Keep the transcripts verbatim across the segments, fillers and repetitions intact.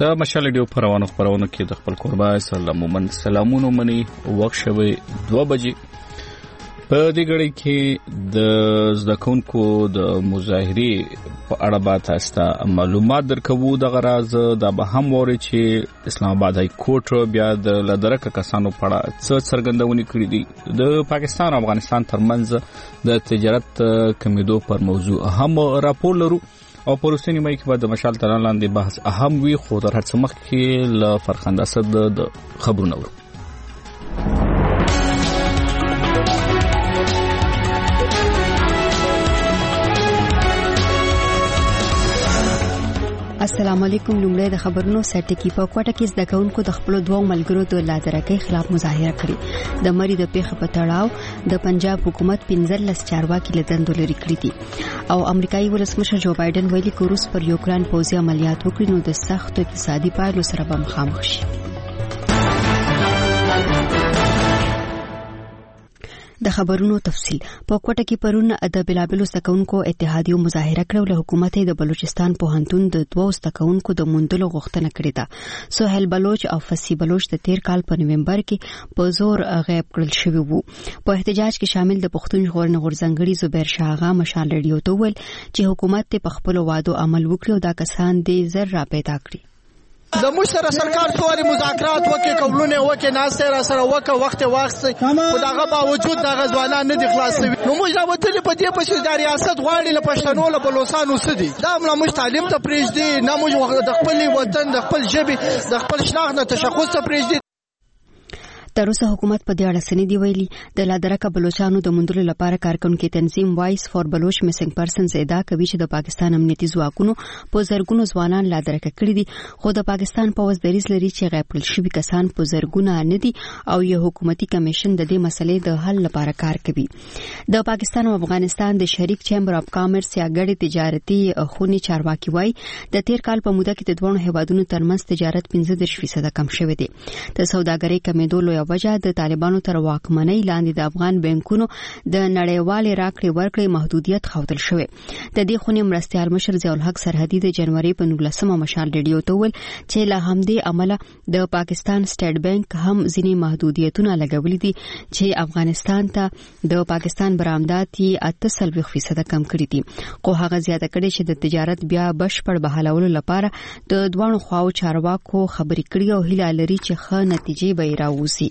د مشال ډیو پروانو خبرونه کې د خپل قربا سلامون سلامونه منی وخت شوي دوه بجې په دې غړي کې د زدکونکو د مظاهري په اړه به تاسو ته معلومات درکوو. د غراز د به هم ووري چې اسلام آباد های کورټ بیا د لدرکه کسانو په اړه څه څرګندونې کړې دي. د پاکستان او افغانستان ترمنځ د تجارت کمیدو پر موضوع هم راپور لرو او په روسي نیمه کې به د مشال تران لاندې بحث اهم وي، خو تر هر څه مخکې له فرخنده اسد د خبرونه ورو. السلام علیکم. لومړی د خبرونو سرټکی په کوټه کې د کونکو د خپل دوه ملګرو د لادرکۍ خلاف مظاهره کړې. د مری د پیښه په تړاو د پنجاب حکومت پنځلس چارواکي له دندو لري کړی دي او امریکایي ولسمشر جو بایدن ویلي چې روس پر یوکران پوځي عملیات وکړي نو د سخت اقتصادي پایلو سره به مخامخ شي. د خبرونو تفصيل په کوټه کې پرون د بلابلو سکونکو اتحادیو مظاهره کړو. له حکومت د بلوچستان پوهنتون د دوه سکونکو د موندلو غوښتنه کړې ده. سہیل بلوچ او فسی بلوچ د تیر کال په نومبر کې په زور غیب کړل شوی وو. په احتجاج کې شامل د پښتون ژغورنې غورځنګړي زبیر شاه آغا مشال ریډیو ته ویل چې حکومت په خپل وعدو عمل وکړي او دا کسان دې زر را پیدا کړي. د موږ سره سرکار څوري مذاکرات وکړي، قبولونه وکړي، ناسته را سره وکړه، وخت واخستي، خو دغه باوجود دغه ځوانان نه دي خلاصوي. نو موږ راوتلي په دې پسې د ریاست غواړي له پښتنو له بلوچستانو سدي دا موږ تعلیم ته پرېږدي، نه موږ د خپل وطن د خپل ژبې د خپل شناخت نه تشخص ته پرېږدي. تر اوسه حکومت په دې اړه سندې ویلي. د لادرکه بلوچستانو د موندلو لپاره کارکونکو تنظیم وایس فور بلوچ میسنګ پرسنز ادعا کوي چې د پاکستان امنیتي ځواکونو په زرګونو ځوانان لادرکه کړي دي، خو د پاکستان پوځ دریځ لري چې غیب کړل شوي کسان په زرګونه نه دي او یو حکومتي کمیشن د دې مسلې د حل لپاره کار کوي. د پاکستان او افغانستان د شریک چیمبر اف کامرس یا ګډ تجارتي خونی چارواکي وایي د تیر کال په موده کې د دوه هیوادونو ترمنځ تجارت پنځه دېرش فیصد کم شوی دی. د سوداګرۍ کمیدو لوی وجه د طالبانو تر واکمنۍ لاندې د افغان بانکونو د نړیوالې راکړې ورکړې محدودیت ښودل شوی. د دې خونې مرستیال مشر ضیاء الحق سرحدي د جنوري په نولسمه مشال ریډیو ته ویل چې له همدې عمله د پاکستان سټیټ بانک هم ځینې محدودیتونه لګولي دي چې افغانستان ته د پاکستان برآمدات یې اته څلوېښت فیصد کم کړي دي، خو هغه زیاته کړي چې د تجارت بیا بشپړ بحالولو لپاره د دوه خواو چارواکو خبرې کړي او هیله لري چې ښه نتیجې به راوځي.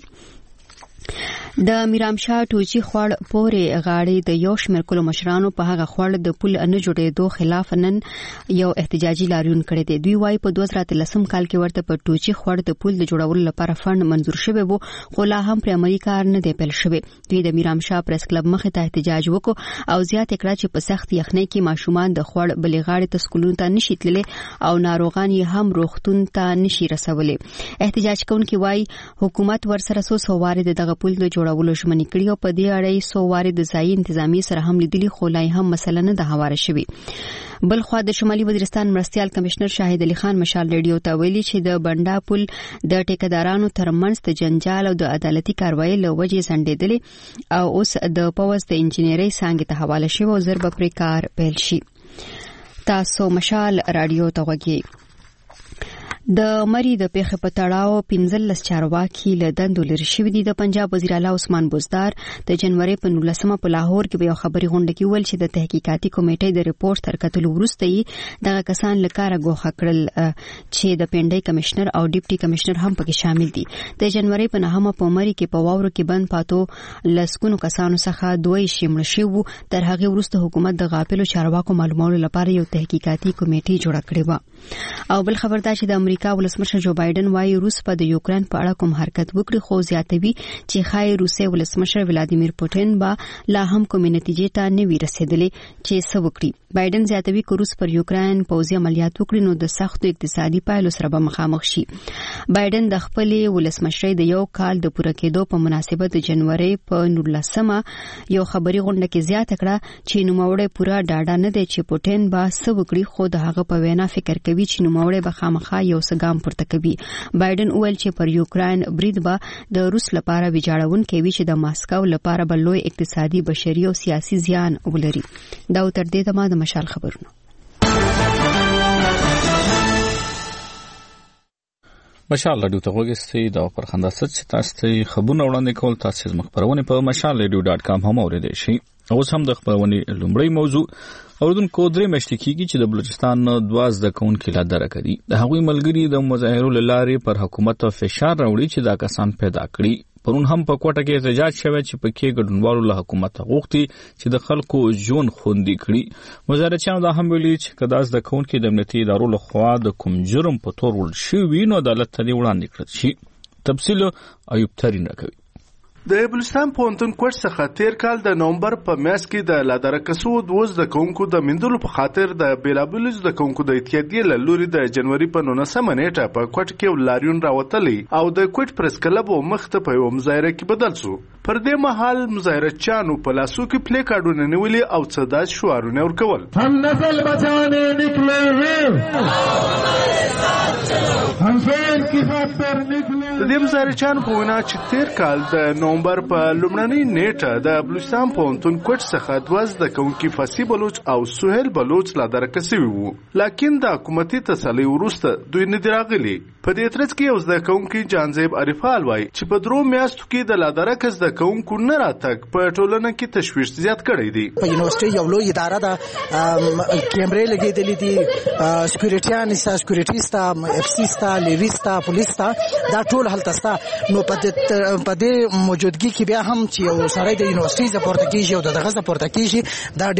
د میرامشاه ټوچی خوړ پورې غاړي د یو شمېر کلو مشرانو په هغه خوړ د پل نه جوړېدو خلاف نن یو احتجاجي لاریون کړی دی. دوی وايي په دوه زره اتلسم کال کې ورته په ټوچی خوړ د پل د جوړولو لپاره فند منزور شوی وو، خو لا هم پر عملي کار نه دی پیل شوی. دوی د میرامشاه پریس کلب مخې ته احتجاج وکړ او زیات کړه چې په سخت یخنۍ کې ماشومان د خوړ بلې غاړي ته سکولونو ته نشي تللی او ناروغان یې هم روغتون ته نشي رسولي. احتجاج کوونکي وايي حکومت ورسره سو سواره دغه پل د جوړولو ژمنې کړې او په دې اړه یې څو وارې د ځایي انتظامی سره هم لیدلي، خو لا هم مسله نه ده هواره شوې. بل خو د شمالي وزیرستان مرستیال کمشنر شاهد علي خان مشال ریډیو ته ویلي چې د بنډا پل د ټیکدارانو ترمنځ د جنجال او د عدالتي کاروایی له وجې ځنډېدلې او اوس د پوځ د انجینرۍ څانګې ته حواله شوی او زر به پرې کار پیل شي. تاسو مشال رادیو ته غوږی. د مری د پیښه په تړاو پنځلس چارواکي له دندو لري شوي دي. د پنجاب وزیر اعلی عثمان بزدار د جنوري په نولسمه په لاهور کې یو خبري غونډه کې ویل چې د تحقیقاتي کمیټې د ریپورت تر کتلو وروسته یې دغه کسان له کاره ګوښه کړل چې د پنډۍ کمشنر او ډیپټي کمشنر هم پکې شامل دي. د جنوري په نهمه په مری کې په واورو کې بند پاتو لسګونو کسانو څخه دوی شمړ شوي. تر هغه وروسته حکومت د غافلو چارواکو معلومولو لپاره یو تحقیقاتي کمیټه جوړه کړې و. او بل خبر دا چې د امریکا ولسمشر جو بایدن وايي روس په د یوکران په اړه کوم حرکت وکړي، خو زیاتوي چې خای روسي ولسمشر ولادیمیر پوتین به لا هم کومې نتیجې ته نه وي رسیدلې چې څه وکړي. بایدن زیاتوي چې روس پر یوکران پوځي عملیات وکړي نو د سختو اقتصادي پایلو سره به مخامخ شي. بایدن د خپل ولسمشرۍ د یو کال د پوره کېدو په مناسبت د جنوري په نولسمه یو خبري غونډه کې زیاته کړه چې نوموړی پوره ډاډه نه دی چې پوتین به څه وکړي، خو د هغه په وینا فکر کوي چې نوموړی به خامخا یو څه ګام پورته کوي. بایدن وویل چې پر یوکران برید به د روس لپاره ویجاړونکی وي چې د ماسکو لپاره به لوی اقتصادي، بشري او سیاسي زیان ولري. دا تر دې دمه د مشال خبرونه. مشال رادیو ته وګورئ دا پر خندا ست چې تاسو ته خبرونه وړاندې کول تاسو زموږ خبرونه په مشال رادیو ډاټ کام هم اوریدئ شئ. اوس هم د خبرونه لومړی موضوع اوردونکو درې میاشتې کېږي چې د بلوچستان دوه زده کوونکي لا درکه دي. د هغوی ملګري د مظاهرو له لارې پر حکومت فشار راوړي چې دا کسان پیدا کړي. پرون هم په کوټه کې احتجاج شوی چې پکې ګډونوالو له حکومت غوښتي چې د خلکو ژوند خوندي کړي. مظاهرچیانو دا هم ویلي چې که دا زده کوونکي د امنیتي ادارو له خوا د کوم جرم په تور وړل شوي نو عدالت ته دې وړاندې کړل شي. تفصیل ایوب ترین راکوي. د بلوچستان پوهنتون کوټ څخه تیر کال د نومبر په میاشت کې د لادرکسو دوه زده کوونکو د میندلو په خاطر د بیلابلو زده کوونکو د اتحادیې له لوري د جنوري په نولسمه نیټه په کوټ کې یو لاریون راوتلی او د کوټ پریس کلب مخ ته په یوه مظاهره کې بدل شو. پر دې مهال مظاهرچیانو په لاسو کې پلې کارډونه نیولي او څه داسې شعارونه ورکول. هم نسل بچانے نکلے ہوئے هم شعر کی خاطر نکلے. د دې مظاهرچیانو په وینا چې تیر کال د نومبر په لومړنۍ نیټه د بلوچستان پوهنتون کوټ څخه دوه زده کوونکي فصیح بلوچ او سهیل بلوچ لا درکه سوي وو، لکن د حکومتي تسلۍ وروسته دوی نه دي راغلي. په دې ترڅ کې یو زده کوونکی جانزیب عارفال وایي چې په درو میاشتو کې د لادرکه زده کوونکو نه راتګ په ټولنه کې تشویش زیات کړی دی. په یونیورسيټي یو لوی اداره ده، کیمرې لګېدلې دي، سکیورټیان ستا سکیورټي ستا اف سی ستا لیوي ستا پولیس ستا دا ټول هلته ستا. نو په دې موجودګي کې بیا هم چې یو سړی د یونیورسيټي ز پورته کېږي او د دغه ز پورته کېږي دا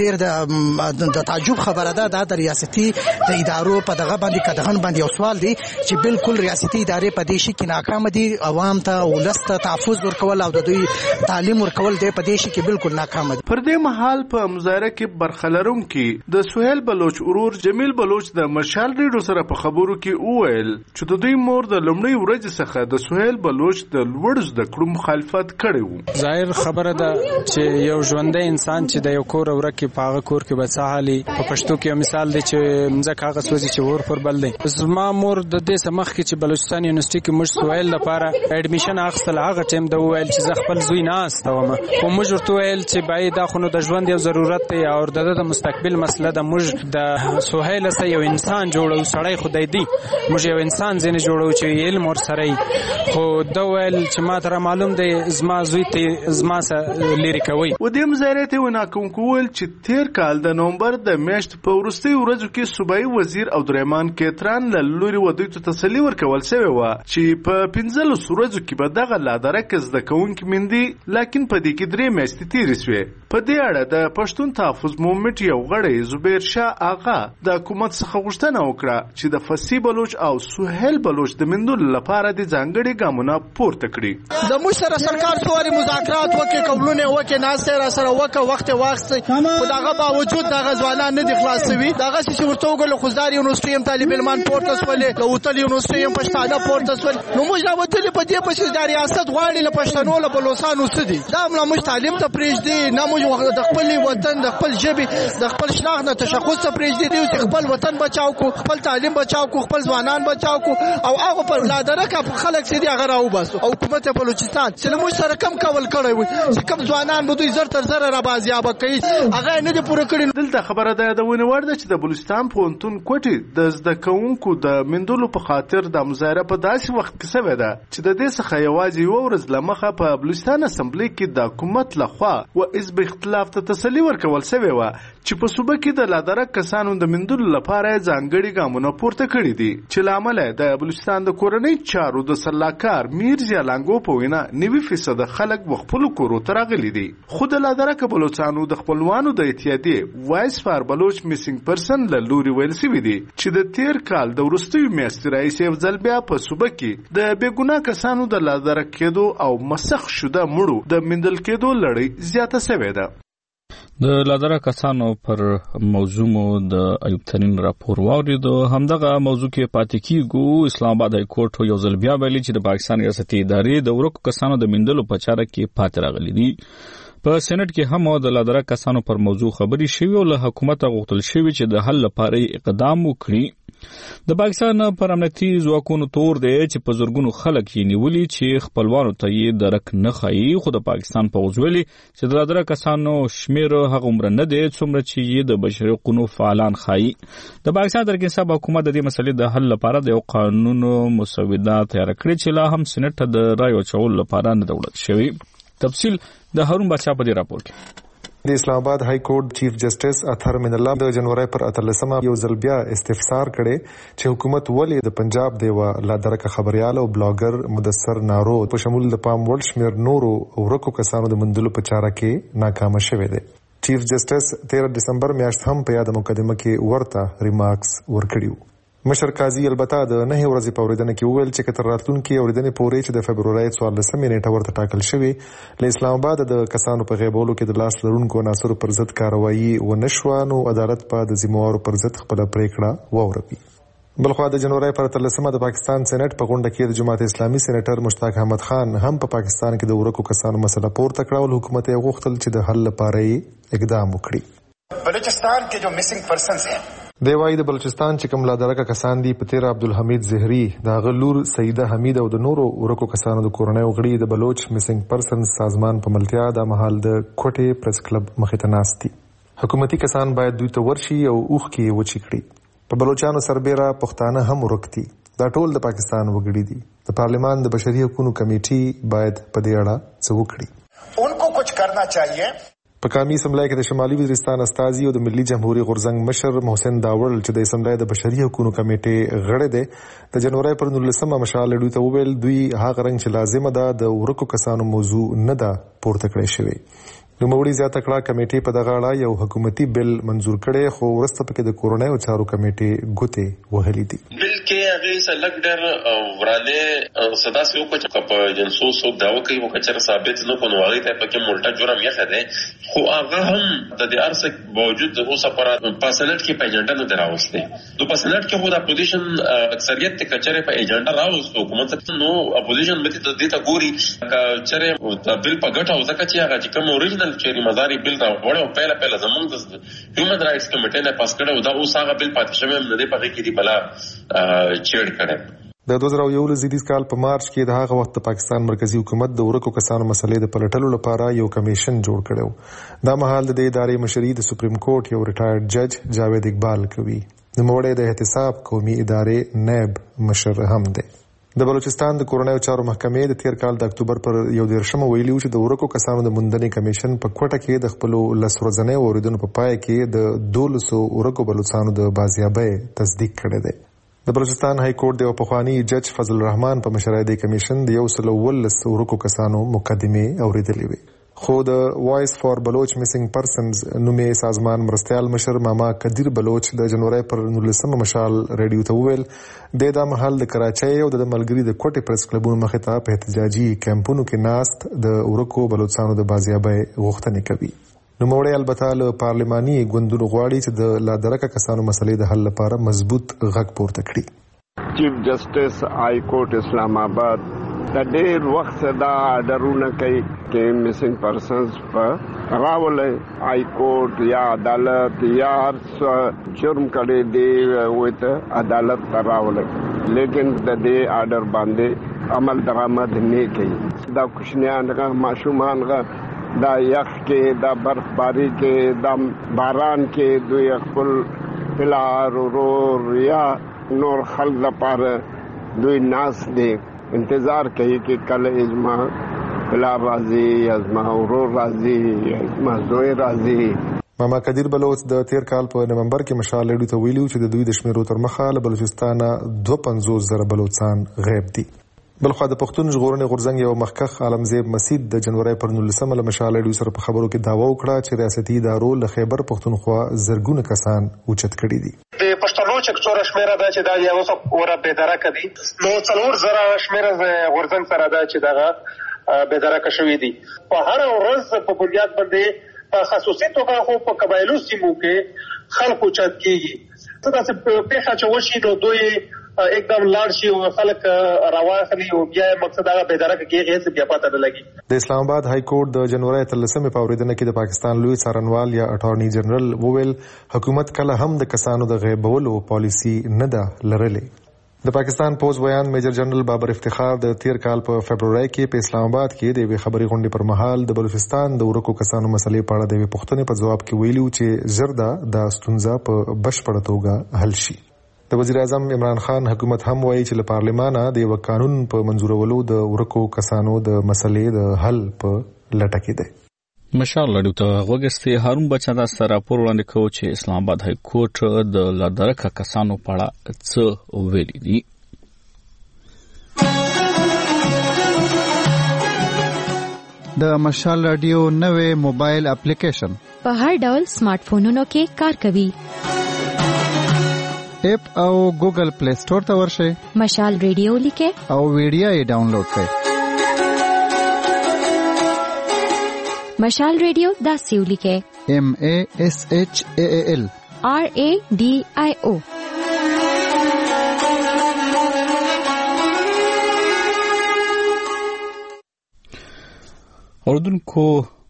ډېر د تعجب خبره ده. دا د ریاستي د ادارو په دغه باندې کدهن باندې یو سوال دی چې بالکل ریاستي ادارې په دې شي کې ناکام دي. عوام ته ولس ته تحفظ ورکول او د دوی تعلیم ورکول دی په دې شي کې بالکل ناکام دي. پر دې مهال په مظاهره کې برخه لرونکي د سهیل بلوچ ورور جمیل بلوچ د مشال ریډیو سره په خبرو کې وویل چې د دوی مور د لومړۍ ورځې څخه د سهیل بلوچ د لوړ زده کړو مخالفت کړی وو. ظاهر خبره ده چې یو ژوندی انسان چې د یو کور ورکه په هغه کور کې به څه حالي. په پښتو کې یو مثال دی چې مځکه هغه سوځي چې ور پر بل دی. زما مور د دې سمخ کې چې بلوچستان یونیورسيټي کې موږ سویل لپاره اډمیشن اخیستل، هغه ټیم د وویل چې زه خپل زوی نه استوم او موږ ورته ویل چې باید دا خو نو د ژوند یو ضرورت دی او د مستقبل مسله ده. موږ د سهیل سره یو انسان جوړو، سړی خدای دی، موږ یو انسان زنه جوړو چې علم ور سره خو دا ویل چې ما ته معلوم دی زما زوی ته زما سره لری کوي. و دې مظاهرې ته ونا کوم کول چې تیر کال د نومبر د میاشت په وروستي ورځو کې صوبایي وزیر عبدالرحمن کیتران له لوري ودوی ته تسلي ورکول شوی و چې په پنځلس ورځو کې به دغه لادرکه زده کوونکي مندي، لکن په دې کې درې میاشتې تېرې شوې. په دې اړه د پښتون تحفظ مومنټ یو غړی زبیر شاه آغا د حکومت څخه غوښتنه وکړه چې د فصیح بلوچ او سهیل بلوچ د مندلو لپاره د ځانګړي ګامونه پورته کړي. د موږ سره سرکار څواري مذاکرات وکړي، قبولونه وکړي، ناسته را سره وکړه، وخت واخستي، خو دغه باوجود دغه ځوانان نه دي خلاصوي. دغه چې ورته وګورل خوزدار یونیورسيټي هم طالب علمان پورته سولې، له وتل یونیورسيټي هم پښتانه پورته سول. نو موږ راوتلي په دې پسې د ریاست غواړي له پښتنو له بلوچستانو سدي دا موږ تعلیم ته پرېږدي، نه موږ د خپل وطن د خپل ژبې د خپل شناخت نه تشخص ته پرېږدي چې خپل وطن بچاو کو، خپل تعلیم بچاو کو، خپل ځوانان بچاو کو او هغه پر لادرکه خلک سدي هغه راو باسو. او حکومت بلوچستان چې موږ سره کم کول کړی وي چې کم ځوانان به دوی زر تر زر را بازیابه کوي هغه نه دي پوره کړی. دلته خبره ده د ونې وړ ده چې د بلوچستان پوهنتون کوټې د زده کوونکو د مندلو په خاطر د مظاهره په داسې وخت کې شوې ده چې د دې څخه یوازې یوه ورځ له مخه په بلوچستان اسمبلۍ کې د حکومت لخوا و حزب اختلاف ته تسلي ورکول شوې وه چې په صوبه کې د لادرک کسانو د مندلو لپاره ځانګړي ګامونه پورته کړي دي چې له امله د بلوچستان د کورنۍ چارو د سلاکار میرزا لانګو په وینا نوي فیصد خلک و خپلو کورو ته راغلي دي. خو د لادرک بلوچستانو د خپلوانو د اتحادیې وایس فار بلوچ میسنګ پرسن له لوري ویل شوي دي چې د تیر کال د وروستیو میاشتې راهیسې یو ځل بیا په صوبه کې د بېګناه کسانو د لادرک کېدو او مسخ شده مړو د مندل کېدو لړۍ زیاته شوې ده. د لادرک کسانو پر موضوع مو د ایوب ترین راپور واوریدو. همدغه موضوع کې پاتې کیږو. اسلام آباد های کورټ یو ځل بیا ویلي چې د پاکستان ریاستي ادارې د ورکو کسانو د مندلو په چاره کې پاتې راغلي دي. په سېنات کې هم د لادرا کسانو پر موضوع خبري شوې او له حکومت غوښتل شوې چې د حل لپاره اقدام وکړي. د پاکستان پر امنیتي ځواکونو تور دی چې په زورګونو خلک یې نیولي چې خپلوانو ته یې درک نه ښایي، خو د پاکستان پوځ ویلي چې د لادرا کسانو شمیر هغه عمر نه دی څومره چې یې د بشري حقوقو فعالان ښایي. د پاکستان ترکیه صاحب حکومت د دې مسلې د حل لپاره د یو قانون مسوده تیار کړې چې لا هم سېنات ته د رایو چول لپاره نه وړاندې شوی. تفصیل د هارون بادشاه په دې راپور کې. د اسلام آباد های کورټ چیف جسټس اطهر من الله د جنوري پر اتلسمه یو ځل بیا استفسار کړي چې حکومت ولې د پنجاب د لادرکه خبريال او بلاګر مدثر نارو په شمول د پام ورل شمیر نورو ورکو کسانو د مندلو په چاره کې ناکام شوه دی. چیف جسټس تیرہ دسمبر میاشت هم په یاد مقدمه کې ورته ریمارکس ورکړیو. مشر قاضي البته د نه ورځې په اوریدنه کې وویل چې کتر راتلونکي اوریدنې پورې چې د فبرورۍ څوارلسمې نیټه ورته ټاکل شوې له اسلام آباد د کسانو په غیبولو کې د لاس لرونکو عناصرو پر ضد کاروایی ونشوه نو عدالت په د ذمہوارو پر ضد خپل پریکړه واوروي. بلخوا د جنوري پر اتلسمه د پاکستان سېنات په غونډه کې د جماعت اسلامي سېنیټر مشتاق احمد خان هم په پاکستان کې د ورکو کسانو مسله پورته کړه او حکومت یې غوښتل چې د حل لپاره اقدام وکړي. بلوچستان کې جو مسنگ پرسنز ہیں دی وايي د بلوچستان چې کوم لادرکه کسان دي په تیر عبدالحمید زهري د غلور سیده حمید او د نورو ورکو کسانو د کورنۍ غړي د بلوچ مسنګ پرسن سازمان په ملتیا د محل د کوټه پریس کلب مخې ته ناست دي. حکومتي کسان باید دوی ته ورشي او اوخ کې وچی کړي. په بلوچستان سربېره پښتانه هم ورکتي. دا ټول د پاکستان وګړي دي. د پارلمان د بشري حقوقو کمیټي باید په دې اړه څه وکړي. انکو کچھ کرنا چاہیے. په قومي اسمبلی کې د شمالي وزیرستان استازي او د ملي جمهوریت غورځنګ مشر محسن داوړ چې د اسمبلی د بشري حقوقو کمیټې غړی دی د جنوري پر نولسمه مشال لړۍ ته وویل دوی هغه رنګ چې لازمه ده د ورکو کسانو موضوع نه ده پورته کړی شوی. نو موړي زیاته کړه کمیټې په دغه اړه یو حکومتي بل منزور کړي خو ورسته پکې د کورونای او چارو کمیټې ګوتې وهلې دي. بل کې هغه سلګ ډېر وراله صدا سي او کوچ په جنسو سو داو کوي او کچر ثابت نه کوو هغه ته پکې ملټا جرم یې خده خو هغه هم د دې ارسک باوجود د اوسه پر پاسنټ کې په ایجنډا نه دراوسته د پاسنټ کې خو د اپوزیشن اکثریت ته کچره په ایجنډا راوستو حکومت نو اپوزیشن مته د دې ته ګوري کچره د بل په ګټه او ځکه چې هغه چې کوم اوریجنل چې مزاري بل را وړو پهله پهله زمونږ د هیومن رائټس کمیټې نه پاس کړو دا اوس هغه بل پاتې شوی هم نه دی په کې دی بلا چیړ کړي. د دوه زره یو لسیدیز کال په مارچ کې د هغه وخت د پاکستان مرکزی حکومت د ورکو کسانو مسلې د پلټلو لپاره یو کمیشن جوړ کړو. دا مهال د ادارې مشري د سپریم کورټ یو ریټایرډ جج جاوید اقبال کوي. د موړې د احتساب قومي ادارې نیب مشر هم دی. د بلوچستان د کورنۍ چارو محکمې د تیر کال د اکتوبر پر یو دیرشمه ویلي چې د ورکو کسانو د موندنې کمیشن په کوټه کې د خپل لسورځنې اوریدونکو په پای کې د دولسو ورکو بلوچستانو د بازیابۍ تصدیق کړی دی. د بلوچستان های کورټ د پخوانی جج فضل الرحمن په مشرۍ د کمیشن د یو سل ولس ورکو کسانو مقدمه اوریدلې وي. خو د وایس فار بلوچ مسنګ پرسنز نومي سازمان مرستيال مشر ماما قدیر بلوچ د جنوري پر نولسمه مشال ریډیو ته وویل د دا محل د کراچۍ او د ملګری د کوټه پریس کلبونو مخې ته په احتجاجي کیمپونو کې ناست د ورکو بلوچستانو د بازیابۍ غوښتنې کوي. نو موړی البته له پارلماني ګوندونو غواړي چې د لادرکه کسانو مسلې د حل لپاره مضبوط غږ پورته کړي. چیف جسټس های کورټ اسلام آباد د ډېر وخت دا آرډرونه کوي چې مسنګ پرسنز په راولې های کورټ یا عدالت یا جرم کړي دی وته عدالت ته راولې لیکن د دې آرډر باندې عمل درآمد نه کوي. دا کوشنیان غا ماشومان غا دا یخ کې دا برفباری کې دا باران کې دوی خپل پلار ورور یا نور خلق لپاره دوی ناس دی انتظار کوي چې کله اجماع پلار راځي ازما ورور راځي ازما زوی راځي. ماما قدیر بلوچ د تیر کال په نومبر کې مشال لړۍ ته ویلو چې د دوی د شمیرو تر مخه له بلوچستان دوه پنځوس زره بلوچستان غیب دي. بلخو د پښتون ژغورنې غورځنګ یو مخکخ عالمزیب مسید د جنوري پر نولسمه له مشال لړۍ سره په خبرو کې داوا وکړه چې ریاستي ادارو له خیبر پښتونخوا زرګونه کسان اوچت کړي دي. د پښتنو چې څوره شمیره ده چې دا یو څه اوره بېدرکه دي نو څلور زره شمیره غورځنګ سره ده چې دغه بېدرکه شوي دي. په هر ورځ په بنیاد باندې په خصوصي توګه خو په قبایلو سیمو کې خلک اوچت کېږي. څه داسې پېښه چې وشي نو دوی एकदम لاړ شي او خلک راواخلي او بیا مقصد هغه بېدرکه کېږي هیڅ بیا پته نه لګي. د اسلام آباد های کورټ د جنوري اتلسمې په اورېدنه کې د پاکستان لوی څارنوال یا اټارنی جنرال وویل حکومت کله هم د کسانو د غیبولو پالیسي نه ده لرلې. د پاکستان پوز بیان میجر جنرال بابر افتخار د تیر کال په فبرवरी کې په اسلام آباد کې د یوې خبري غونډې پر مهال د بلوچستان د ورکو کسانو مسلې په اړه د یوې پوښتنې په ځواب کې ویلي چې ژر ده د ستونزه په بشپړه توګه حل شي. د وزیر اعظم عمران خان حکومت هم وایي چې له پارلمانه د یو قانون په منظورولو د ورکو کسانو د مسلې د حل په لټه کې دی. مشال لړیو ته غوګستي هارون بچا دا سره راپور وړاندې کوي چې اسلام آباد های کورټ د لادرکه کسانو په اړه څه ویلي دي. د مشال رادیو نوې موبایل اپلیکیشن په هر ډول سمارټ فونونو کې کار کوي. اپ او ګوګل پلی سٹور ته ورشئ، مشال رادیو لیکئ او ویډیو یې ډاونلوډ کړئ. مشال ریڈیو دا سیو لکھے ایم اے ایس ایچ اے اے ایل آر اے ڈی آئی او. اردوونکو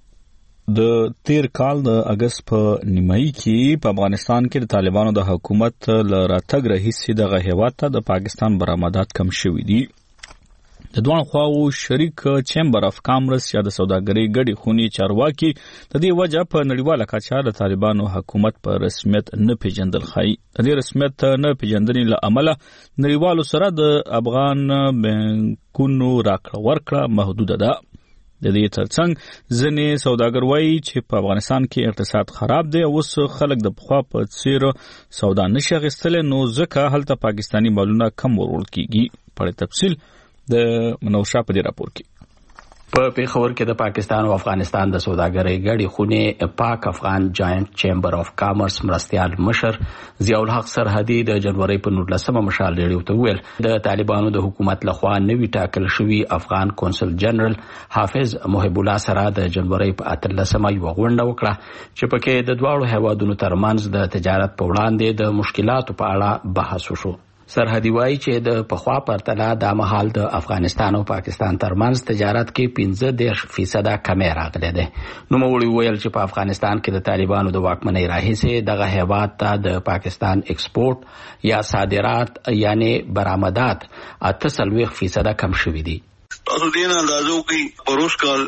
د تیر کال د اگست په نیمایي کې په افغانستان کې د طالبانو د حکومت له راتګ راهیسې دغه هیواد ته د پاکستان برآمدات کم شوي دي. د دوه خواو شریک چیمبر اف کامرس یا د سوداګرۍ ګډې خونې چارواکي د دې وجه په نړیواله کچه د طالبانو حکومت په رسمیت نه پیژندل ښایي. د دې رسمیت نه پیژندنې له امله نړیوالو سره د افغان بانکونو راکړه ورکړه محدوده ده. د دې ترڅنګ ځینې سوداګر وایي چې په افغانستان کې اقتصاد خراب دی او اوس خلک د پخوا په څیر سودا نشي اخیستلی، نو ځکه هلته پاکستاني مالونه کم ورول کیږي. په تفصیل د منوشا په دې راپور کې په پیښور کې د پاکستان او افغانستان د سوداګرۍ ګډې خونې پاک افغان جاینټ چیمبر اف کامرس مرستیال مشر ضیاء الحق سرحدي د جنوري په نولسمه مشال ریډیو ته ویل د طالبانو د حکومت لخوا نوي ټاکل شوي افغان کونسل جنرال حافظ محب الله سره د جنوري په اتلسمه یو غونډه وکړه چې پکې د دواړو هیوادونو ترمنځ د تجارت په وړاندې د مشکلاتو په اړه بحث وشو. سرحدي وایي چې د پخوا پرتله د مهال د افغانستان او پاکستان ترمنځ تجارت کې پنځه دېرش فیصده کمی راغلی دی. نوموړي وویل چې په افغانستان کې د طالبانو د واکمنۍ راهیسې دغه هیواد ته د پاکستان ایکسپورټ یا صادرات یعنی برآمدات اته څلوېښت فیصده کم شوي دي. تاسو دې نه اندازو کې پروش کال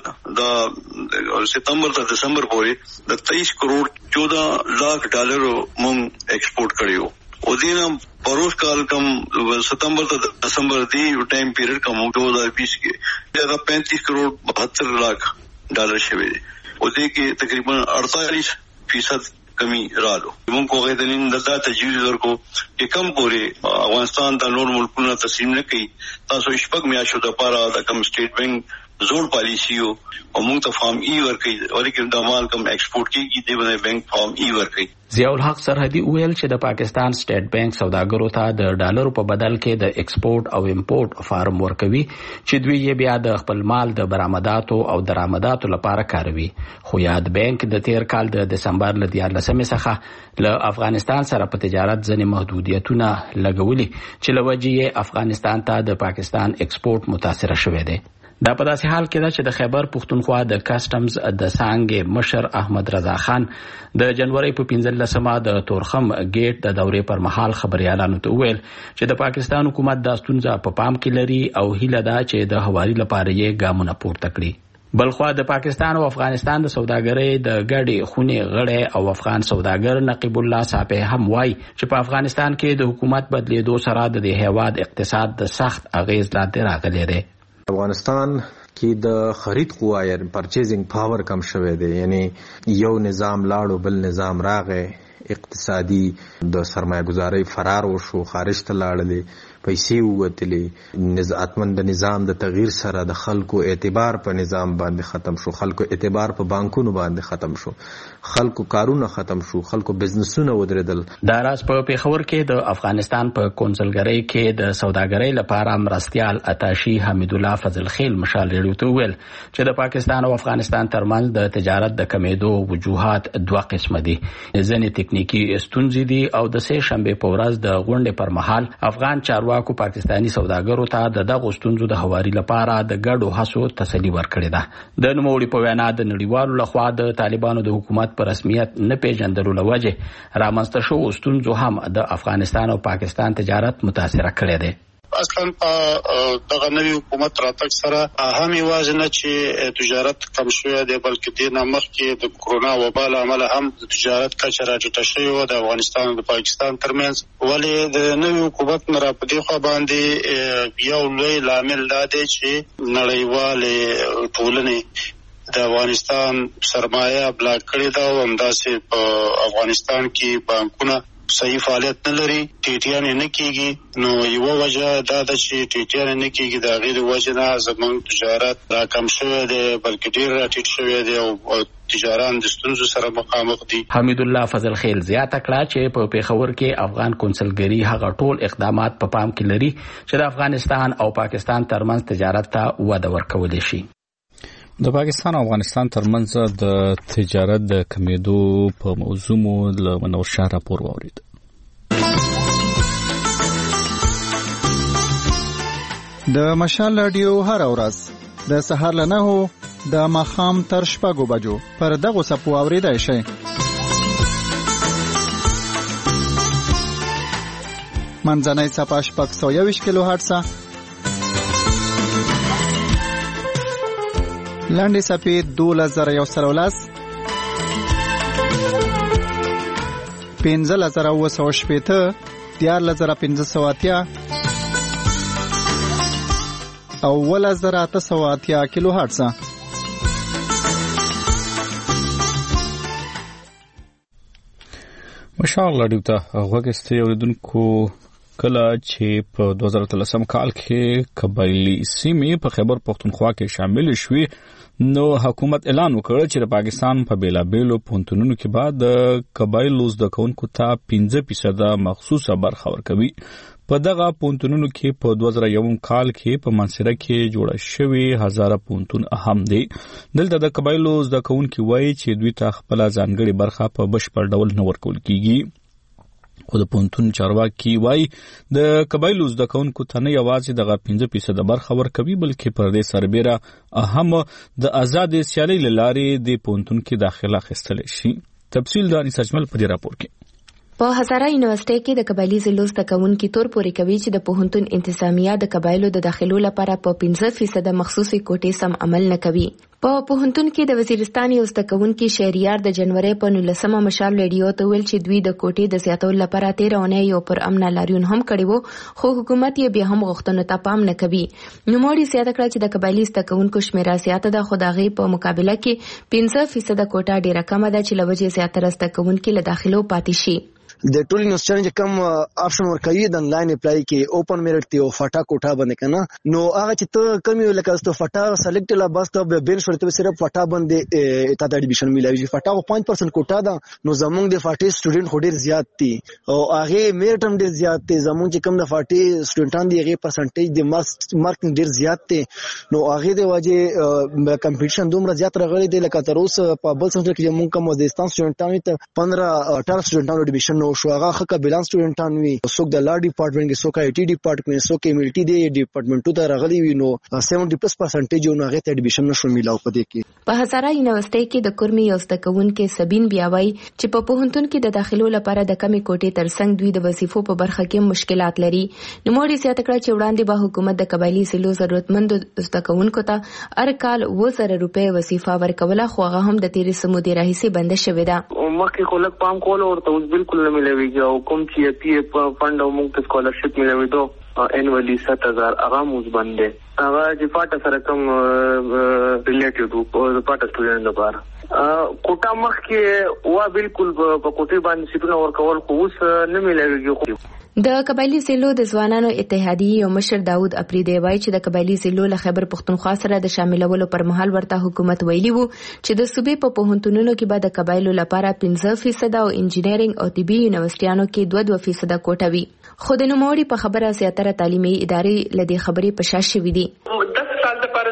د ستمبر تر دسمبر پورې د تیئیس کروڑ چودہ لاکھ ډالر مونږ ایکسپورټ کړیو. او دینم پروش کال کم ستمبر تا دسمبر دی ٹائم پیریڈ کم دو ہزار بیس کے جگہ پینتیس کروڑ بہتر لاکھ ڈالر شوی دی. او دی کے تقریباً اڑتالیس فیصد کمی رالو. من کو غیر دنین ددا تجویز ورکو کہ کم پورے افغانستان تا نور ملکونه تسلیم نه کړي. تاسو شپږ میاشتو د پاره د کم سټیټ بینک زور پالیسی او موږ ته فارم ای ورکړي ولیکن د مال کم ایکسپورټ کیږي دی باندې بینک فارم ای ورکړي. ضیاء الحق سرحدي ویل چې د پاکستان سټیټ بینک سوداګرو ته د ډالرو په بدل کې د ایکسپورټ او امپورټ فارم ورکوي چې دوی یې بیا د خپل مال د برآمداتو او درآمداتو لپاره کاروي. خو یاد بینک د تیر کال د دسمبر له دیارلسمې څخه له افغانستان سره په تجارت ځینې محدودیتونه لګولي چې له وجې یې افغانستان ته د پاکستان ایکسپورټ متاثره شوی دی. دا په داسې حال کې ده چې د خیبر پښتونخوا د کسټمز د څانګې مشر احمد رضا خان د جنوري په پنځلسمه د تورخم گیټ د دورې پر مهال خبريالانو ته ویل چې د پاکستان حکومت دا ستونزه په پام کې لري او هیله ده چې د هواري لپاره یې ګامونه پورته کړي. بلخوا د پاکستان او افغانستان د سوداګرۍ د ګډې خونې غړی او افغان سوداګر نقیب الله صاحب هم وایي چې په افغانستان کې د حکومت بدلیدو سره د دې هیواد اقتصاد د سخت اغیز لاندې راغلی دی. افغانستان کې د خرید قوا یا پرچیزینګ پاور کم شوی دی، یعنی یو نظام لاړو بل نظام راغی، اقتصادي د سرمایه گذارۍ فرار وشو، خارج ته لاړلې، پیسې ووتلې، نظامتمن د نظام د تغییر سره د خلکو اعتبار په نظام باندې ختم شو، خلکو اعتبار په بانکونو باندې ختم شو، خلکو کارونه ختم شو، خلکو بزنسونه ودرېدل. دا راز په پیښور کې د افغانستان په کونسلګرۍ کې د سوداګرۍ لپاره مرستیال اتاشي حمید الله فضل خیل مشال ریډیو ته ویل چې د پاکستان او افغانستان ترمنځ د تجارت د کمیدو وجوهات دوه قسمه دي. ځینې تکنیکی ستونزې دي او د سه شنبه په ورځ د غونډې پر مهال افغان چارواکي چارواکو پاکستاني سوداګرو ته د دغو ستونزو د هواري لپاره د ګډو هڅو تسلي ورکړې ده. د نوموړي په وینا د نړیوالو لخوا د طالبانو د حکومت په رسمیت نه پیژندلو له وجې رامنځته شوو ستونزو هم د افغانستان او پاکستان تجارت متاثره کړی دی. اصلا په دغه نوی حکومت راتګ سره هم یوازې نه چې تجارت کم شوی دی بلکې دې نه مخکې د کرونا وبا له امله هم د تجارت کچه راټیټه شوې وه د افغانستان او د پاکستان ترمنځ. ولې د نوي حکومت نه را په دې خوا باندې یو لوی لامل دا دی چې نړیوالې ټولنې د افغانستان سرمایه بلاک کړې ده او همداسې په افغانستان کې بانکونه صحیح فعالیت نه لري، ټیټیانې نه کېږي. نو یوه وجه دا ده چې ټیټیانې نه کېږي، د هغې د وجې نه زموږ تجارت را کم شوی دی بلکې ډېر را ټیټ شوی دی او تجاران د ستونزو سره مخامخ دي. حمید الله فضل خیل زیاته کړه چې په پیښور کې افغان کونسلګري هغه ټول اقدامات په پام کې لري چې د افغانستان او پاکستان ترمنځ تجارت ته وده ورکولی شي. د پاکستان او افغانستان ترمنځ د تجارت د کمیدو په موضوع مو له منور شاه راپور واورید. د مشال رادیو هر ورځ د سهار له نهو د ماښام تر شپږو بجو پر دغو څپو اورېدای شئ. منځنۍ څپه شپږ سوه یوویشت کیلو هرټزه، لنډې څپې دولس زره یو سل او لس، پنځلس زره اووه سوه شپېته، دیارلس زره پنځه سوه اتیا او اوولس زره اته سوه اتیا کیلو هرټزه. ماشاءالله ډیو ته غوږ استئ اوریدونکو. کله چې په دوه زره اتلسم کال کې قبایلی سیمې په خیبر پختونخوا کې شامل شوې نو حکومت اعلان وکړ چې د پاکستان په بیلابیلو پوهنتونونو کې به د قبایلو زده کوونکو ته پنځه فیصده مخصوصه برخه ورکوي. په دغه پوهنتونونو کې په دوه زره یوم کال کې په منصوره کې جوړه شوې هزاره پوهنتون اهم دی. دلته د قبایلو زده کوونکي وایي چې دوی ته خپله ځانګړې برخه په بشپړ ډول نه ورکول کیږي. خو د پوهنتون چارواکي وایي د قبایلو زده کوونکو ته نه یوازې دغه پنځه فیصده برخه ورکوي بلکې پر دې سربیره هم د ازادې سیالۍ له لارې د پوهنتون کې داخله اخیستلی شي. تفصیل د انیس اجمل په دې راپور کې. په هزاره یونیورسيټي کې د قبایلی ضلعو زده کوونکي تور پورې کوي چې د پوهنتون انتظامیه د قبایلو د داخلو لپاره په پنځه فیصده مخصوصي کوټې سم عمل نه کوي. په پوهنتون کې د وزیرستان یو زده کوونکي شهریار د جنوري په نولسمه مشال ریډیو ته ویل چې دوی د کوټې د زیاتولو لپاره تیره اونۍ یو پر امن لاریون هم کړی وو خو حکومت یې بیا هم غوښتنو ته پام نه کوي. نوموړي زیاته کړه چې د قبایلی زده کوونکو شمیره زیاته ده خو د هغې په مقابله کې پنځه فیصده کوټه ډیره کمه ده چې له وجې زیاتره زده کوونکي له داخلو پاتې شي. د ټول یونیورسيټي چې کوم آپشن ورکوي د انلاین اپلای کې اوپن میرټ دی او فټا کوټه باندې کنه نو هغه چې ته کم یو لکه ست فټا سلیکټ لا بس ته بین شورته صرف فټا باندې اته د اډمیشن ملایوي فټا پنځه پرسنټ کوټه ده نو زمونږ د فاټي سټوډنټ هډیر زیات دي او هغه میرټ هم ډیر زیات دي. زمونږ چې کوم د فاټي سټوډنټان دي هغه پرسنټیج د مارکس مارکینګ ډیر زیات دي نو هغه د واجه کمپټیشن دومره زیات راغلي دي لکه تر اوسه په بل سنټر کې موږ کوم د استان سټوډنټانو ته پندرہ اٹھارہ سټوډنټانو اډمیشن نو شو هغه خکه بیلانس سټوډنټان وي څوک د لا ډپارټمنټ کې څوک آی ټي ډپارټمنټ څوک ایم ال ټي دی ډپارټمنټو ته راغلي وي نو سیونټي پلس پرسنټیج نو هغه ته اډمیشن نشو میلاو پدې کې. په هزاره یونیورسيټي کې د کورمي یو زده کوونکي سبین بیاوي چې په پوهنتون کې د داخلو لپاره د کمی کوټې ترڅنګ دوی د وظیفو په برخه کې مشکلات لري. نوموړي زیاته کړه چې وړاندې به حکومت د قبایلی ضلعو ضرورتمند زده کوونکو ته هر کال اووه زره روپۍ وظیفه ورکوله خو هغه هم د تیرې څه مودې راهیسې بنده شوې ده. مخکې خو لږ پام کول ورته اوس بالکل نه ملويږي او کوم چې پی اف فند او موږ ته سکالرشپ ملوي دو انوالي سات هزار هغه موږ باندې هغه چې پاټه سره کوم ریلیټډ او پاټه سټوډنټ لپاره کوټه مخکې وا بالکل په کوټه باندې سیټونه ورکول خو اوس نه ملويږي. د قبایلی ضلعو د ځوانانو اتحادیې یو مشر داود اپریدی وایي چې د قبایلی ضلعو له خیبر پختونخوا سره د شاملولو پر مهال ورته حکومت ویلي وو چې د صوبې په پوهنتونونو کې به د قبایلو لپاره پنځه فیصده او انجینرینګ او طبي یونیورسيټیانو کې دوه دوه فیصده کوټه وي خو د نوموړي په خبره زیاتره تعلیمي ادارې له دې خبرې په شا شوي دي. دس سال لپاره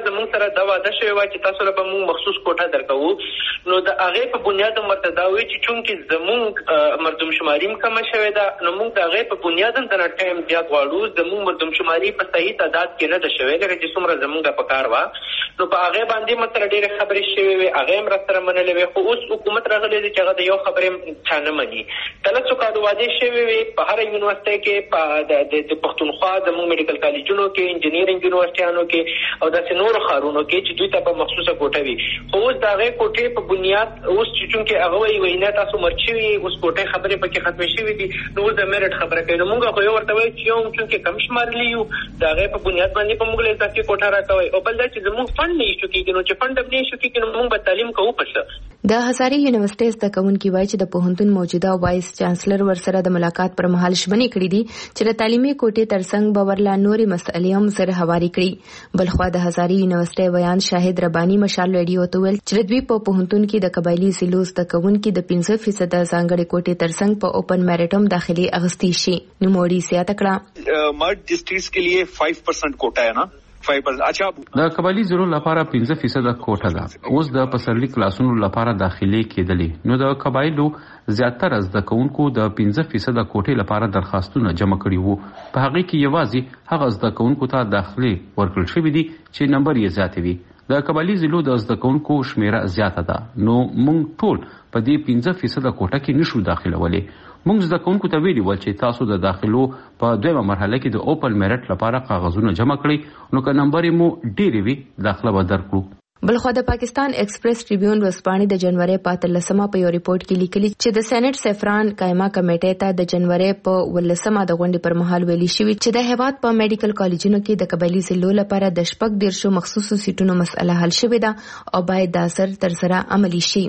زموږ سره دا وعده شوی و چې تاسو له موږ مخصوص کوټه درکوو، نو د هغې په بنیاد مرته دا وایي چې چونکې زموږ مردم شماري هم کمه شوې ده، نو موږ د هغې په بنیاد هم دنه ټایم زیات غواړو. زموږ مردم شماري په صحیح تعداد کې نه ده شوې لکه چې څومره زموږ په کار وه، نو په هغې باندې موږ سره ډېرې خبرې شوې وې، هغې هم راسره منلې وې. خو اوس حکومت راغلی دی چې هغه د یو خبرې چا نه مني. کله څو کالو وعدې شوې وې په هره یونیورسټۍ کې، په د پښتونخوا زموږ میډیکل کالجونو کې، انجینیرینګ یونیورسټیانو کې او داسې نورو ښارونو کې چې دوی ته به مخصوصه کوټه وي. خو اوس د هغې کوټې په بنیاد اوس چې چونکې هغه وایي وایي نه تاسو مرچ شوي، اوس کوټې خبرې پکې ختمې شوي دي، نو اوس د میرټ خبره کوي. نو موږ خو یو ورته وایو چې یو هم چونکې کم شمارلي یو، د هغې په بنیاد باندې په موږ له اضافي کوټه راکوئ، او بل دا چې زموږ فنډ نه ایشو کېږي، نو چې فنډ هم نه ایشو کېږي نو موږ به تعلیم کوو په څه. د هزارې یونیورسټۍ زده کوونکي وایي چې د پوهنتون موجوده وایس چانسلر ورسره د ملاقات پر مهال ژمنې کړې دي چې د تعلیمي کوټې ترڅنګ به ورله نورې مسئلې هم سره هواري کړي. بلخوا د هزارې یونیورسټۍ ویان شاهد رباني مشال ریډیو ته ویل چې دوی په پوهنتون کې د قبایلي ضلعو زده کوونکي د پنځه فیصده ځانګړې کوټې ترڅنګ په اوپن میرټ هم داخلي اغوستي شي. نوموړي زیاته کړه مرد ډسټرکټس के लिए पाँच परसेंट कोटा है ना اچھا د قبایلی ضلعو لپاره پنځه فیصد کوټه ده. اوس د پسرلي کلاسونو لپاره داخلي کېدلې، نو د قبایلو زیاتره زده کوونکو د پنځه فیصد کوټې لپاره درخواستونه جمع کړي وو. په هغه کې یوازې هغه زده کوونکو ته داخلي ورکړل شوی دي چې نمبر یې زیات وي. د قبایلی ضلعو د زده کوونکو شمیره زیاته ده، نو موږ ټول په دې پنځه فیصد کوټه کې نشو داخلولای. موږ زده کوونکو ته ویلي ول چې تاسو د داخلو په دویمه مرحله کې د اوپن میرټ لپاره کاغذونه جمع کړئ، نو که نمبر مو ډېرې وي داخله به درکړو. بلخوا د پاکستان ایکسپریس ټریبیون ورځپاڼې د جنوري په اتلسمه په یو ریپورت کې لیکلي چې د سېنات سفران قائمه کمیټې ته د جنوري په ولسمه د غونډې پر مهال ویلي شوی چې د هیواد په میډیکل کالجونو کې د قبایلی ضلعو لپاره د شپږ دیرشو مخصوصو سیټونو مسله حل شوې ده او باید دا اثر تر سره عملي شي.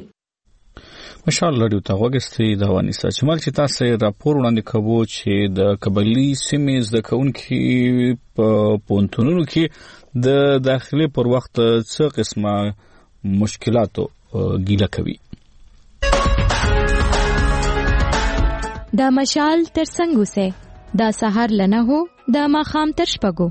مشال لري ته وګستې د وانیسا چې مال چې تاسو راپور وړاندې کوو چې د قبایلی سیمې زده کوونکي په پونتونونو کې د داخلي پر وخت څه قسمه مشکلاتو ګیله کوي. دا مشال ترڅنګ اوسه دا سحر لنه هو دا ماخام تر شپږو.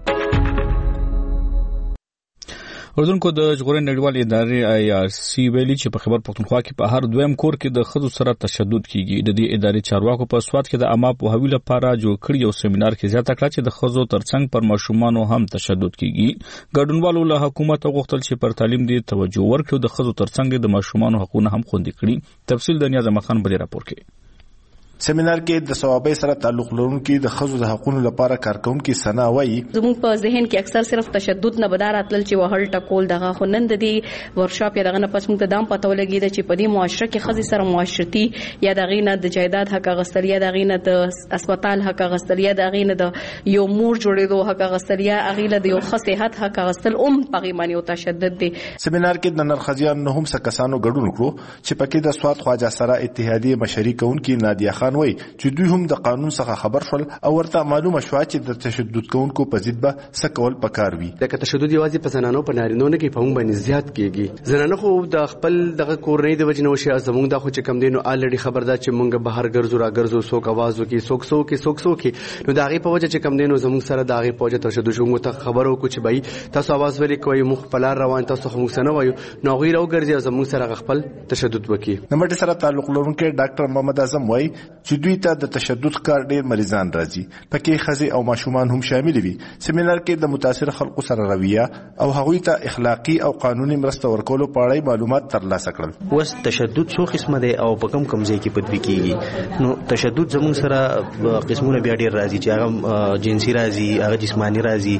اردوونکو د ژغورنې نړیوال ادارې آی آر سی ویلي چې په خبر پښتونخوا کې په هر دویم کور کې د ښځو سره تشدد کیږي. د دې ادارې چارواکو په سواد کې د عامه پوهاوي لپاره جوړ کړی یو سیمینار کې زیاته کړه چې د ښځو ترڅنګ پر ماشومانو هم تشدد کیږي. ګډونوالو له حکومت غوښتل چې پر تعلیم دې توجه ورکړي، د ښځو ترڅنګ د ماشومانو حقوقونه هم خوندي کړي. تفصیل د نیاز احمد خان په راپور کې. سیمینار کې د ثوابي سره تعلق لرونکي د ښځو د حقوقو لپاره کارکونکي سنا وایي زموږ په ذهن کې اکثر صرف تشدد نه بدار اتل چې وهل ټکول دغه خو نن د دې ورکشاپ یا دغه نه پس موږ ته دام پته ولګی چې په دې معاشره کې ښځې سره معاشرتي یا دغه نه د جایداد حق غستل یا دغه نه د هسپتال حق غستل یا دغه نه د یو مور جوړېدو حق غستل یا هغه له یو ښه صحت حق غستل اوم پغیمانی او تشدد دي. سیمینار کې د نرخزیان نه هم څه کسانو ګډون کړو چې پکې د سواد خواجه سره اتحادیه مشري کوونکي نادیه خان وایي چې دوی هم د قانون څخه خبر شول او ورته معلومه شو چې د تشدد کوونکو په ضد به څه کول پکار وي. د تشدد یوازې په زنانو په نارینو نه کې په موږ باندې زیات کیږي. زنانه خو د خپل دغه کورنۍ د وجنه وشي زموږ د خو چې کم دینو الریډي خبر ده چې موږ بهر ګرځو را ګرځو سوک आवाज وکي سوک سوک کې سوک سوک کې نو دغه په وجه چې کم دینو زموږ سره دغه په وجه تشدد شو موږ ته خبرو کو چې بای تاسو आवाज ولې کوي مخ په لار روان تاسو خو موږ نه وایو نو غیر او ګرځي زموږ سره خپل تشدد وکي. نمبر سره تعلق لرونکي ډاکټر محمد اعظم وایي چې دوی ته د تشدد کار ډېر مریضان راځي، پکې ښځې او ماشومان هم شامل وي. سیمینار کې د متاثر خلکو سره رویه او هغوی ته اخلاقی او قانوني مرسته ورکولو په اړه معلومات ترلاسه کړل. وس تشدد څو قسمه دی او په کوم کوم ځای کې پدوي کیږي. نو تشدد زموږ سره قسمونه بیا ډېر راځي چې هغه جنسي راځي، هغه جسمانی راځي،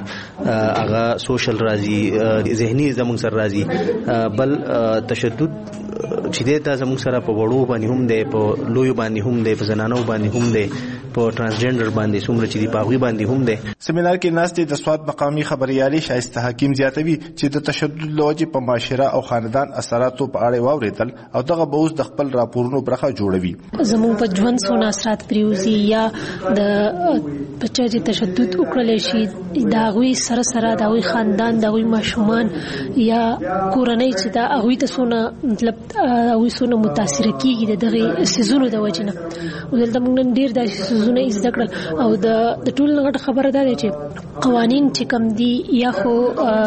هغه سوشل راځي، ذهني زموږ سره راځي. بل تشدد چې دی دا زموږ سره په وړو باندې هم دی، په لویو باندې هم دی، په زنانو باندې هم دی، په ترانسجنډر باندې څومره چې دی په هغوی باندې هم دی. سیمینار کې ناستې د سواد مقامي خبريالي شایسته حکیم زیاتوي چې د تشدد له وجې په معاشره او خاندان اثراتو په اړه واورېدل او دغه به اوس د خپل راپورونو برخه جوړوي. زموږ په ژوند څونه اثرات پریوزي یا د بچا چې تشدد وکړل شي د هغوی سره سره د هغوی خاندان د هغوی ماشومان یا کورنۍ چې د هغوی ته څونه مطلب او سونه متاثر کیږي دغه سيزونو د وجنه ولدم نن ډیر د سيزونه از دکړه او د د ټول غټ خبره ده چې قوانين چې کم دي یا خو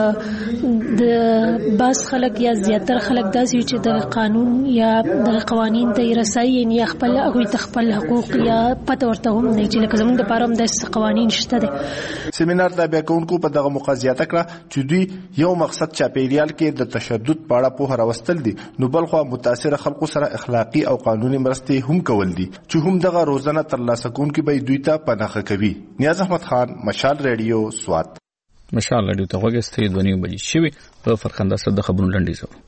د باس خلک یا زیاتره خلک داسي چې د قانون یا د قوانين ته رسایي نه خپل هغه تخپل حقوق یا پته ورته هم نه چې لکه زموږ د پاره هم د قوانين شته دي. سیمینار د بیا کوونکو په دغه مقاضیات کړه چې دوی یو مقصد چاپیریال کې د تشدد په اړه په راوستل دي نو بل خو متاثر خلکو سره اخلاقی او قانوني مرستې هم کول دي چې هم دغه روزانه ترلاسه کوونکي به دوی ته پناخه کوي. نیاز احمد خان، مشال ریډیو، سوات. مشال ریډیو ته وګورئ د ونیو بجې شوي په فرخنده سره د خبرونو لنډیز و.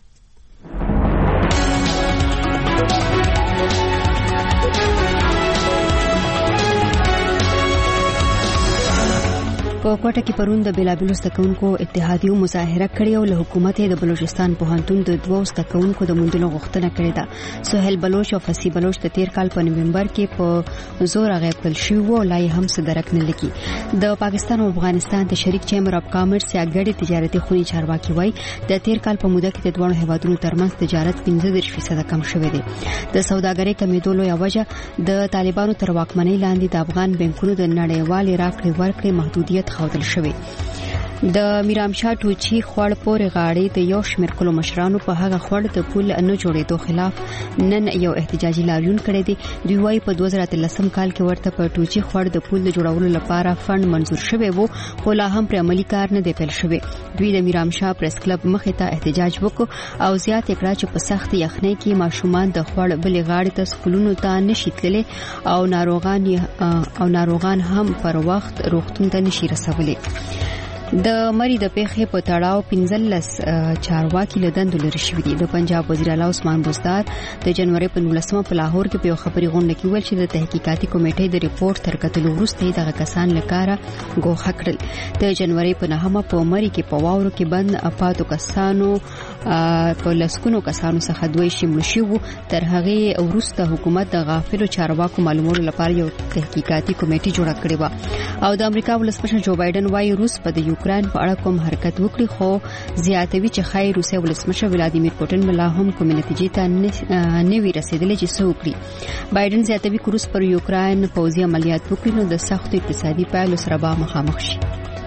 په کوټه کې پرون د بلابلو ستکونکو اتحادیو مظاهره کړې او له حکومت د بلوچستان پوهنتون د دوو ستکونکو د موندلو غوښتنه کړې ده. سهیل بلوچ او فصیح بلوچ د تیر کال په نومبر کې په زور غیبل شو او لای هم صدرک نه لګي. د پاکستان او افغانستان د شریک چیمبر اف کامرس یا ګډي تجارتي خونی چارواکي وایي د تیر کال په موده کې د دوه هیوادونو ترمنځ تجارت پنځه دېرش فیصد کم شوی دی. د سوداګرۍ کمیدو لویه وجه د طالبانو تر واکمنۍ لاندې د افغان بانکونو د نړیوال راکړې ورکړې محدودیت خودل شوی. د میرامشاه ټوچی خوړ پورې غاړې د یو شمېر کلو مشرانو په هغه خوړ د پول نه جوړېدو خلاف نن یو احتجاجي لاریون کړی دی. دوی وايي په دوه زره اتلسم کال کې ورته په ټوچی خوړ د پول د جوړولو لپاره فند منزور شوی وو خو لا هم پر عملی کار نه دی پیل شوی. دوی د میرامشاه پریس کلب مخې ته احتجاج وکړ او زیات کړه چې په سخت یخنۍ کې ماشومان د خوړ بلې غاړې ته سکولونو ته نشي تللی او ناروغان او ناروغان هم پر وخت روغتون ته نشي رسولي. د مری د پیښې په تړاو پنځلس چارواکي له دندو لري شوي دي. د پنجاب وزیر اعلی عثمان بزدار د جنوري په نولسمه په لاهور کې په خبري غونډه کې ویل چې د تحقیقاتي کمیټې د ریپورت تر کتلو وروسته دغه کسان لکاره ګوښه کړل. د جنوري په نهمه په مری کې په واورو کې بند اپاتو کسانو په لسکونو کسانو څخه دوی شمول شو. تر هغه وروسته حکومت د غافلو چارواکو معلوماتو لپاره یو تحقیقاتي کمیټه جوړه کړې و او د امریکا ولسمشر جو بایدن وايي روس په یوکران په اړه کوم حرکت وکړي خو زیاتوي چې خیر روسیا ولسمشر ولادیمیر پوتین ملا هم کوم نتیجې ته نه وی رسیدلی چې څه وکړي. بایدن زیاتوي چې روس پر یوکران پوځي عملیات وکړي نو د سخت اقتصادي پایلو سره به مخامخ شي.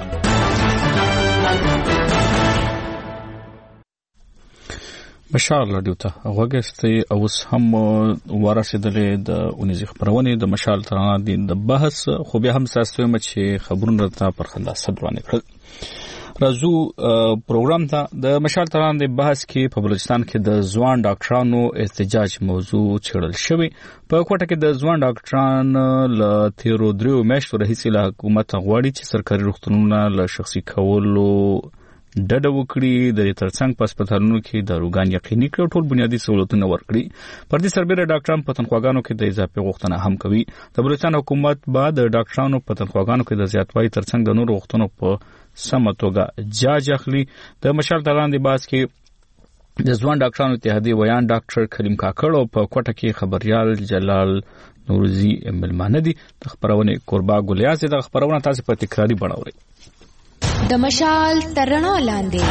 مشال ریډیو ته وګورئ اوس هم ورسېدلې د اونیزي خبرونه د مشال ترانه د بحث خو بیا هم ساسته مې چې خبرونه ته پر خلاصه روانه کړل. راځو پروګرام ته. د مشال ترانه د بحث کې په بلوچستان کې د ځوان ډاکټرانو احتجاج موضوع چړل شوی. په کوټه کې د ځوان ډاکټران له تیرو دریو میاشتو راهیسې له حکومت غواړي چې سرکاري روغتونونه له شخصي کولو ډډه وکړي، د ترڅنګ په هسپتالونو کې داروګان یقیني کړي او ټول بنیادي سہولتونه ورکړي. پر دې سربېره ډاکټران په تنخواګانو کې د اضافي غوښتنه هم کوي. د بلوچستان حکومت بعد د ډاکټرانو په تنخواګانو کې د زیاتوالي ترڅنګ د نورو غوښتنو په سمه توګه جاج اخلي. د مشال ترانه د باز کې د ځوان ډاکټرانو اتحادیې ویان ډاکټر کریم کاکړ او په کوټه کې خبريال جلال نورزي ملمانه دي. د خبرونه قربا ګلیاز د خبرونه تاسو په تکراری بڼاوري. د مشال ترنا لاندې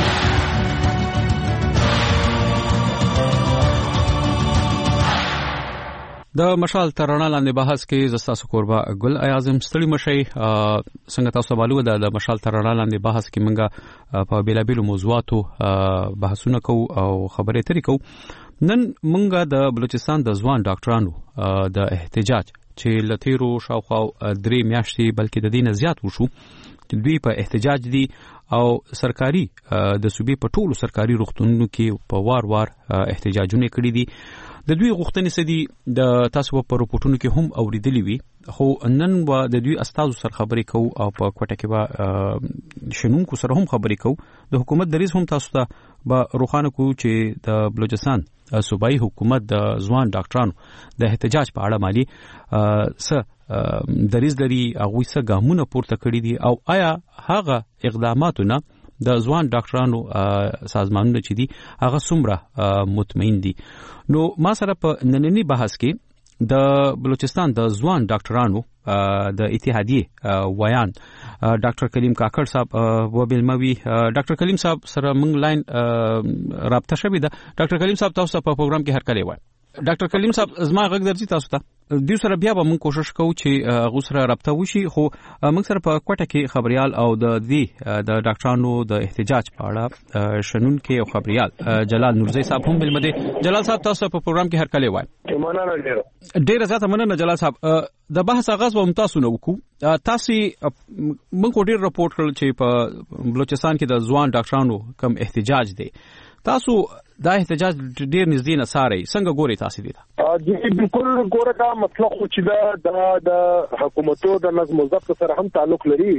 د مشال ترنا لاندې بحث کې زستاسو قربا ګل اعظم ستړي مشي څنګه تاسو بالو د مشال ترنا لاندې بحث کې منګه په بیلابیلو موضوعاتو بحثونه کوو او خبرې ترې کوو. نن منګه د بلوچستان د ځوان ډاکټرانو د احتجاج چې لتیرو شاوخوا درې میاشتې بلکې د دینه زیات وشو دوی په احتجاج دي او سرکاري د صوبې په ټولو سرکاري روغتونونو کې په وار وار احتجاجونه کړي دي. د دوی غوښتنې سدي د تاسو په رپورټونو کې هم اوریدلې وي خو نن و د دوی استادو سره خبرې کوو او په کوټه کې به شنونکو سره هم خبرې کوو. د حکومت دریځ هم تاسو ته به روښانه کوو چې د بلوچستان صوبایي حکومت د ځوان ډاکټرانو د احتجاج په اړه مالي څه دریځ لري، هغوی څه ګامونه پورته کړي دي او آیا هغه اقداماتونه د ځوان ډاکټرانو سازمانونه چې دي هغه څومره مطمئن دي. نو ما سره په نننی بحث کې د بلوچستان د ځوان ډاکټرانو د اتحادیه ویان ډاکټر کلیم کاکړ صاحب و بلموي. ډاکټر کلیم صاحب سره موږ لاین رابطه شوې ده. ډاکټر کلیم صاحب تاسو په پروګرام کې هر کله وای. ډاکټر کلیم صاحب زما غږ درځي تاسو ته؟ دیو سره بیا به موږ کوشش کوو چې غوسره رابطه وشي، خو موږ سره په کوټه کې خبريال او د دې د ډاکټرانو د احتجاج په اړه شنن کې او خبريال جلال نورزي صاحب هم بلمده. جلال صاحب تاسو په پروګرام کې هر کله وای. مننه ډیره ډیره زیاته مننه جلال صاحب. د بحث آغاز به تاسو نو وکړو. تاسو موږ ډیر راپورټ کړل چې په بلوچستان کې د ځوان ډاکټرانو کم احتجاج دی. تاسو دا احتجاج ډیر نږدې نه ساري څنګه ګوري تاسو دې ته؟ جی بالکل ګوره دا مطلب خو چې دا د حکومتو د نظم او ضبط سره هم تعلق لري.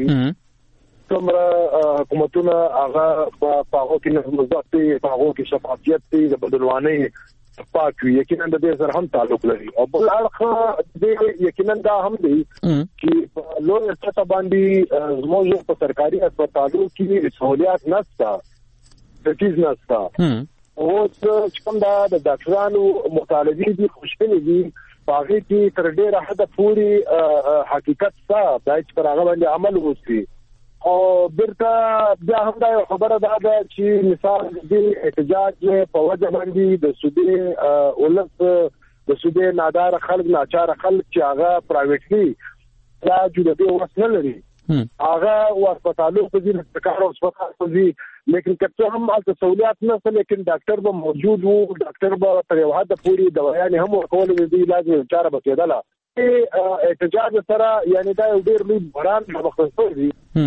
څومره حکومتونه هغه په هغه کې نظم او ضبط په هغه کې شفافیت دی د بدلواني پاک وي، یقینا د دې سره هم تعلق لري. او بل اړخ دې یقینا دا هم دی چې په لوی سطح باندې زموږ په سرکاري هسپتالونو کې سہولیات نشته، تجهیز نشته. اوس چې کوم دا د ډاکټرانو مطالبې دي خوشبینه دي، هغه کې تر ډیره حد پورې حقیقت څه دا چې پر هغه باندې عمل وشي. او برته بیا هم دا خبره ده چې مثال د احتجاج په وجه باندې د سودې ولس د سودې نادار خلک ناچار خلک چې هغه پرایویټلی دا جوړه وسله لري، هغه هسپتالونو په ځین سرکاري هسپتال په ځین لیکن کته هم د سہولیات نه سره، لیکن ډاکټر به موجود وو، ډاکټر به تر یو حد پورې دوايان هم ورکول دي، علاج چاره به کېدله. احتجاج سره یعنی دا یو ډیر لوی بحران مختصر دي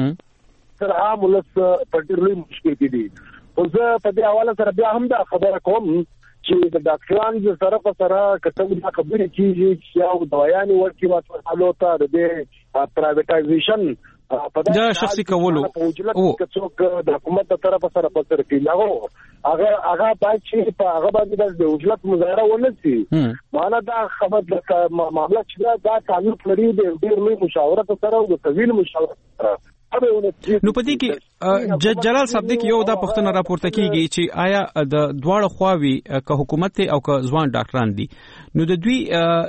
سره عام ولس په ډیر لوی مشکل کې دي. او زه په دې حواله سره بیا هم دا خبره کوم چې د ډاکټرانو سره په سره کته دا خبرې کیږي چې یو دوايان ورکړي واسطه ته د پرایویټایزیشن دا شخصي کولو او څوک د حکومت طرف سره پاتر کیږي هغه هغه باید چې په هغه باندې د اجلت مظاهره ونسي. معنا دا خبر د معاملې چې دا تعلق لري د ډیر لوی مشاورت سره او د طویل مشاورت سره. نو پدې کې جلال صاحب دې یو دا پښتنه راپورته کیږي چې آیا د دواړه خواوي که حکومت او که ځوان ډاکټران دي نو د دوی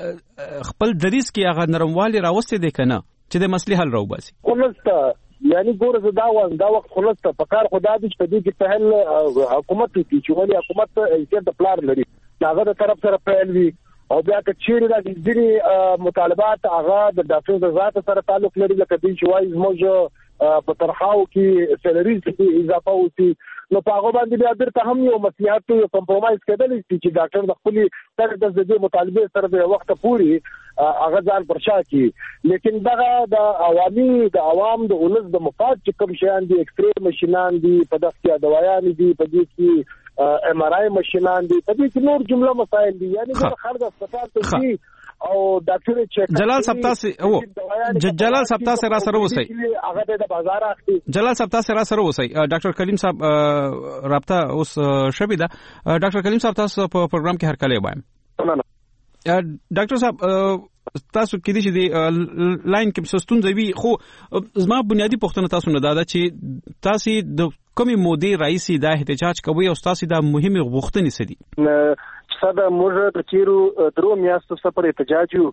خپل دریس کې هغه نرموالی راوستي دي کنه چې د مسلې حل راو باسي. خلصته یعنی ګوره دا و دا وخت خلصته په کار خدای دې په دې کې په حکومت کې چې ولې حکومت ایجاد د پلان لري هغه د طرف سره پیل وی او بیا که چیرې د دې مطالبات هغه د ډاکټر د ذات سره تعلق لري لکه دې چې وایي زموږ په ترخاو کې سیلریز کې اضافه وسی نو په هغه باندې بیا درته هم یو مصلحت یو کمپرمایز کېدل چې ډاکټر د خپل تر د دې مطالبه سره د وخت پوري هغه ځان پرشا کی. لیکن دغه د عوامي د عوام د ولس د مفاد چې کوم شیان دي ایکسرې ماشينان دي په دغه کې دوايان دي په دې کې ام ار آی ماشينان دي په دې کې نور جمله مسائل دي یعنی د خلک هسپتال ته دي او ډاکټر چیک جلال صاحب تاسو او جلال صاحب تاسو را سره وسی هغه د بازار اخلي. جلال صاحب تاسو را سره وسی ډاکټر کلیم صاحب رابطه اوس شبي ده. ډاکټر کلیم صاحب تاسو په پروګرام کې هر کله وایم. ډاکټر صاحب تاسو کې دي چې لاین کې سستون زوی خو زما بنیادی پوښتنه تاسو نه دادا چې تاسو د کومې مودې رئیسي د احتجاج کوي او تاسو د مهمه غوښتنې سدي صدا موږ د چیرو درو میاشتو سفر احتجاج یو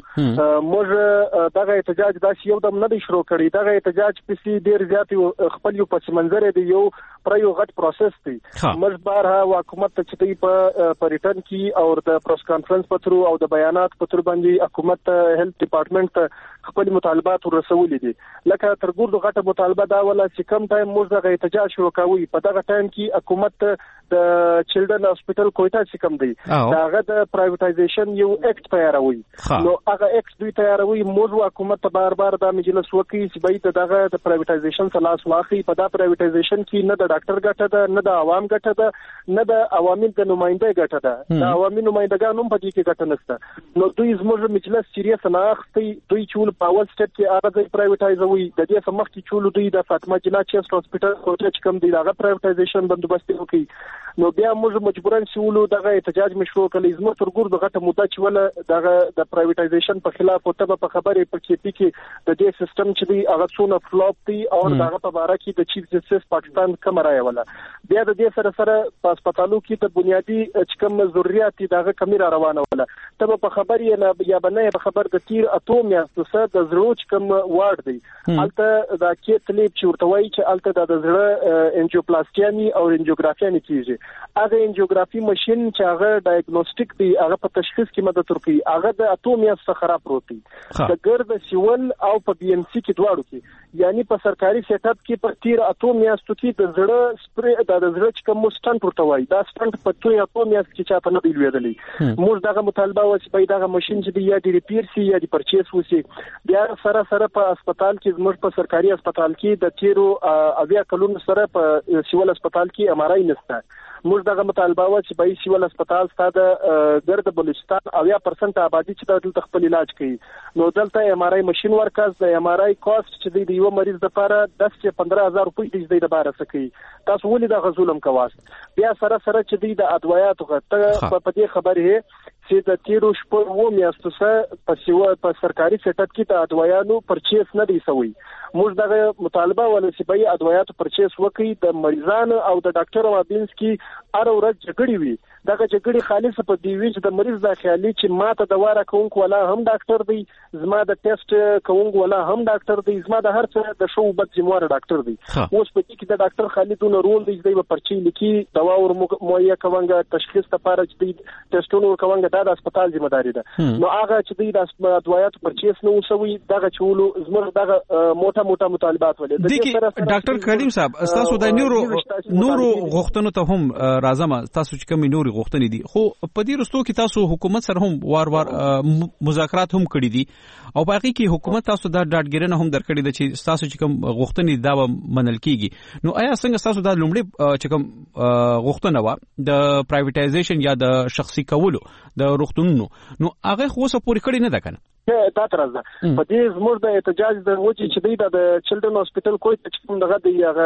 موږ دغه احتجاج د یو دم نه شروع کړی دغه احتجاج په سي ډیر زیات خپل یو پس منظر دی یو پر یو غټ پروسس دی. موږ بارها حکومت ته چې په پریټن کې او د پریس کانفرنس په تر او د بیانات په تر باندې حکومت هیلث ډپارټمنټ خپل مطالبات ورسولې دي لکه تر ګورو غټه مطالبه دا ولا چې کم ټایم موږ دغه احتجاج شروع کوي په دغه ټایم کې حکومت د چلډرن هاسپټل کوټه چې کم دی هغه د پرایویټایزیشن یو اکټ تیاروي نو هغه اکټ دوی تیاروي موږ حکومت ته بار بار د مجلس وکړي چې به دغه د پرایویټایزیشن سلاس واخی په دا پرایویټایزیشن کې نه د ډاکټر ګټه ده نه د عوام ګټه ده نه د عوامل د نمائنده ګټه ده د عوامي نمائندګانو په دې کې ګټه نشته. نو دوی زموږ مجلس چیرې سناختي دوی چول په اول سټپ کې هغه ځای پرایویټایزوي. د دې سمخ کې چولو دوی د فاطمه جنات چیست هسپتال کوټه چې کوم دی هغه پرایویټایزیشن بندوبست وکړي. نو بیا موږ مجبورن شولو دغه احتجاج مشروع کړي. زموږ تر ګور دغه مدته چې ولا دغه د پرایویټایزیشن په خلاف او ته په خبرې په کې پی کې د دې سیستم چې دی هغه څونه فلوپ دی او دغه په اړه کې د چیف جسټس پاکستان کوم راي ولا بیا د دې سره سره په هسپتالو کې ته بنیادی چې کوم ضرورت دي دغه کمی را روانه ولا ته په خبرې نه یا بنه په خبر د تیر اتوم یا څه د زړه کوم وارد دی الته د کېتلیب چې ورته وایي چې الته د زړه انجیوپلاستیامي او انجیوګرافي نه کیږي. هغه انجیوګرافي ماشين چې هغه ډایګنوستیک دی هغه په تشخیص کې مدد ورکوي. هغه د اتوم یا څه خراب پروت دی د ګرد سیول او په بي ام سي کې دواړو کې یعنی په سرکاري سیټ اپ کې په تیر اتوم یا ستوکی د زړه سپری د زړه چې کوم سټنټ ورته وایي دا سټنټ په توې اتوم یا چې چا په نه دی ویلې موږ دغه مطالبه و چې په دغه ماشين چې دی یا دی ریپیر سی یا دی پرچیز وسی بیا سره سره په هسپتال کې زموږ په سرکاري هسپتال کې د تیرو اویا کلونو سره په سیول هسپتال کې ام ار آی نشته. موږ دغه مطالبه و چې په سیول هسپتال ستاسو ګرد بلوچستان اویا پرسنټ آبادی چې د خپل علاج کوي. نو دلته ام ار آی ماشين ورکاز د ام ار آی کاست چې د یو مریض لپاره دس یا پندرہ هزار روپۍ د دې لپاره سکی تاسو ولې د غزولم کواست. بیا سره سره چې د ادویاتو غته په دې خبره چې د تیرو شپږ و میاشتو سره په سیوا په سرکاري سیټ اپ کې د ادویانو پرچیز نه دی سوی. موږ دغه مطالبه ولې چې به ادویاتو پرچیز وکړي د مریضانو او د ډاکټر مابینس کې هر ورځ جګړې وي. دغه جګړې خالص په دی وی چې د مریض د خیالي چې ماته د واره کوونکو ولا هم ډاکټر دی زما د ټیسټ کوونکو ولا هم ډاکټر دی زما د هر څه د شو بد ذمہوار ډاکټر دی. اوس په دې کې د ډاکټر خالدونه رول دی چې په پرچی لیکي دوا ور مویه کوونګه تشخیص لپاره چې د ټیسټونو کوونګه د هسپتال ذمہ داری ده. نو هغه چې د ادویاتو پرچیز نه وسوي دغه چولو زموږ دغه موټه موټه مطالبات ولې د کې ډاکټر کریم صاحب تاسو د نورو نورو غوښتنو ته هم راځم تاسو چې کوم نورو غوښتنې دي خو په دې رستو کې تاسو حکومت سره هم وار وار مذاکرات هم کړی دي او باقي کې حکومت تاسو دا ډاډګیرنه هم درکړی ده چې تاسو چې کوم غوښتنې دا منل کیږي. نو آیا څنګه تاسو دا لومړی چې کوم غوښتنه و د پرایویټایزیشن یا د شخصي کولو د روغتونونو نو هغه خو څه پوری کړی نه ده کنه دا تر ازه په دې زموږ د احتجاج د وجې چې دی د چلډرن هسپتال کوی چې کوم دغه دی هغه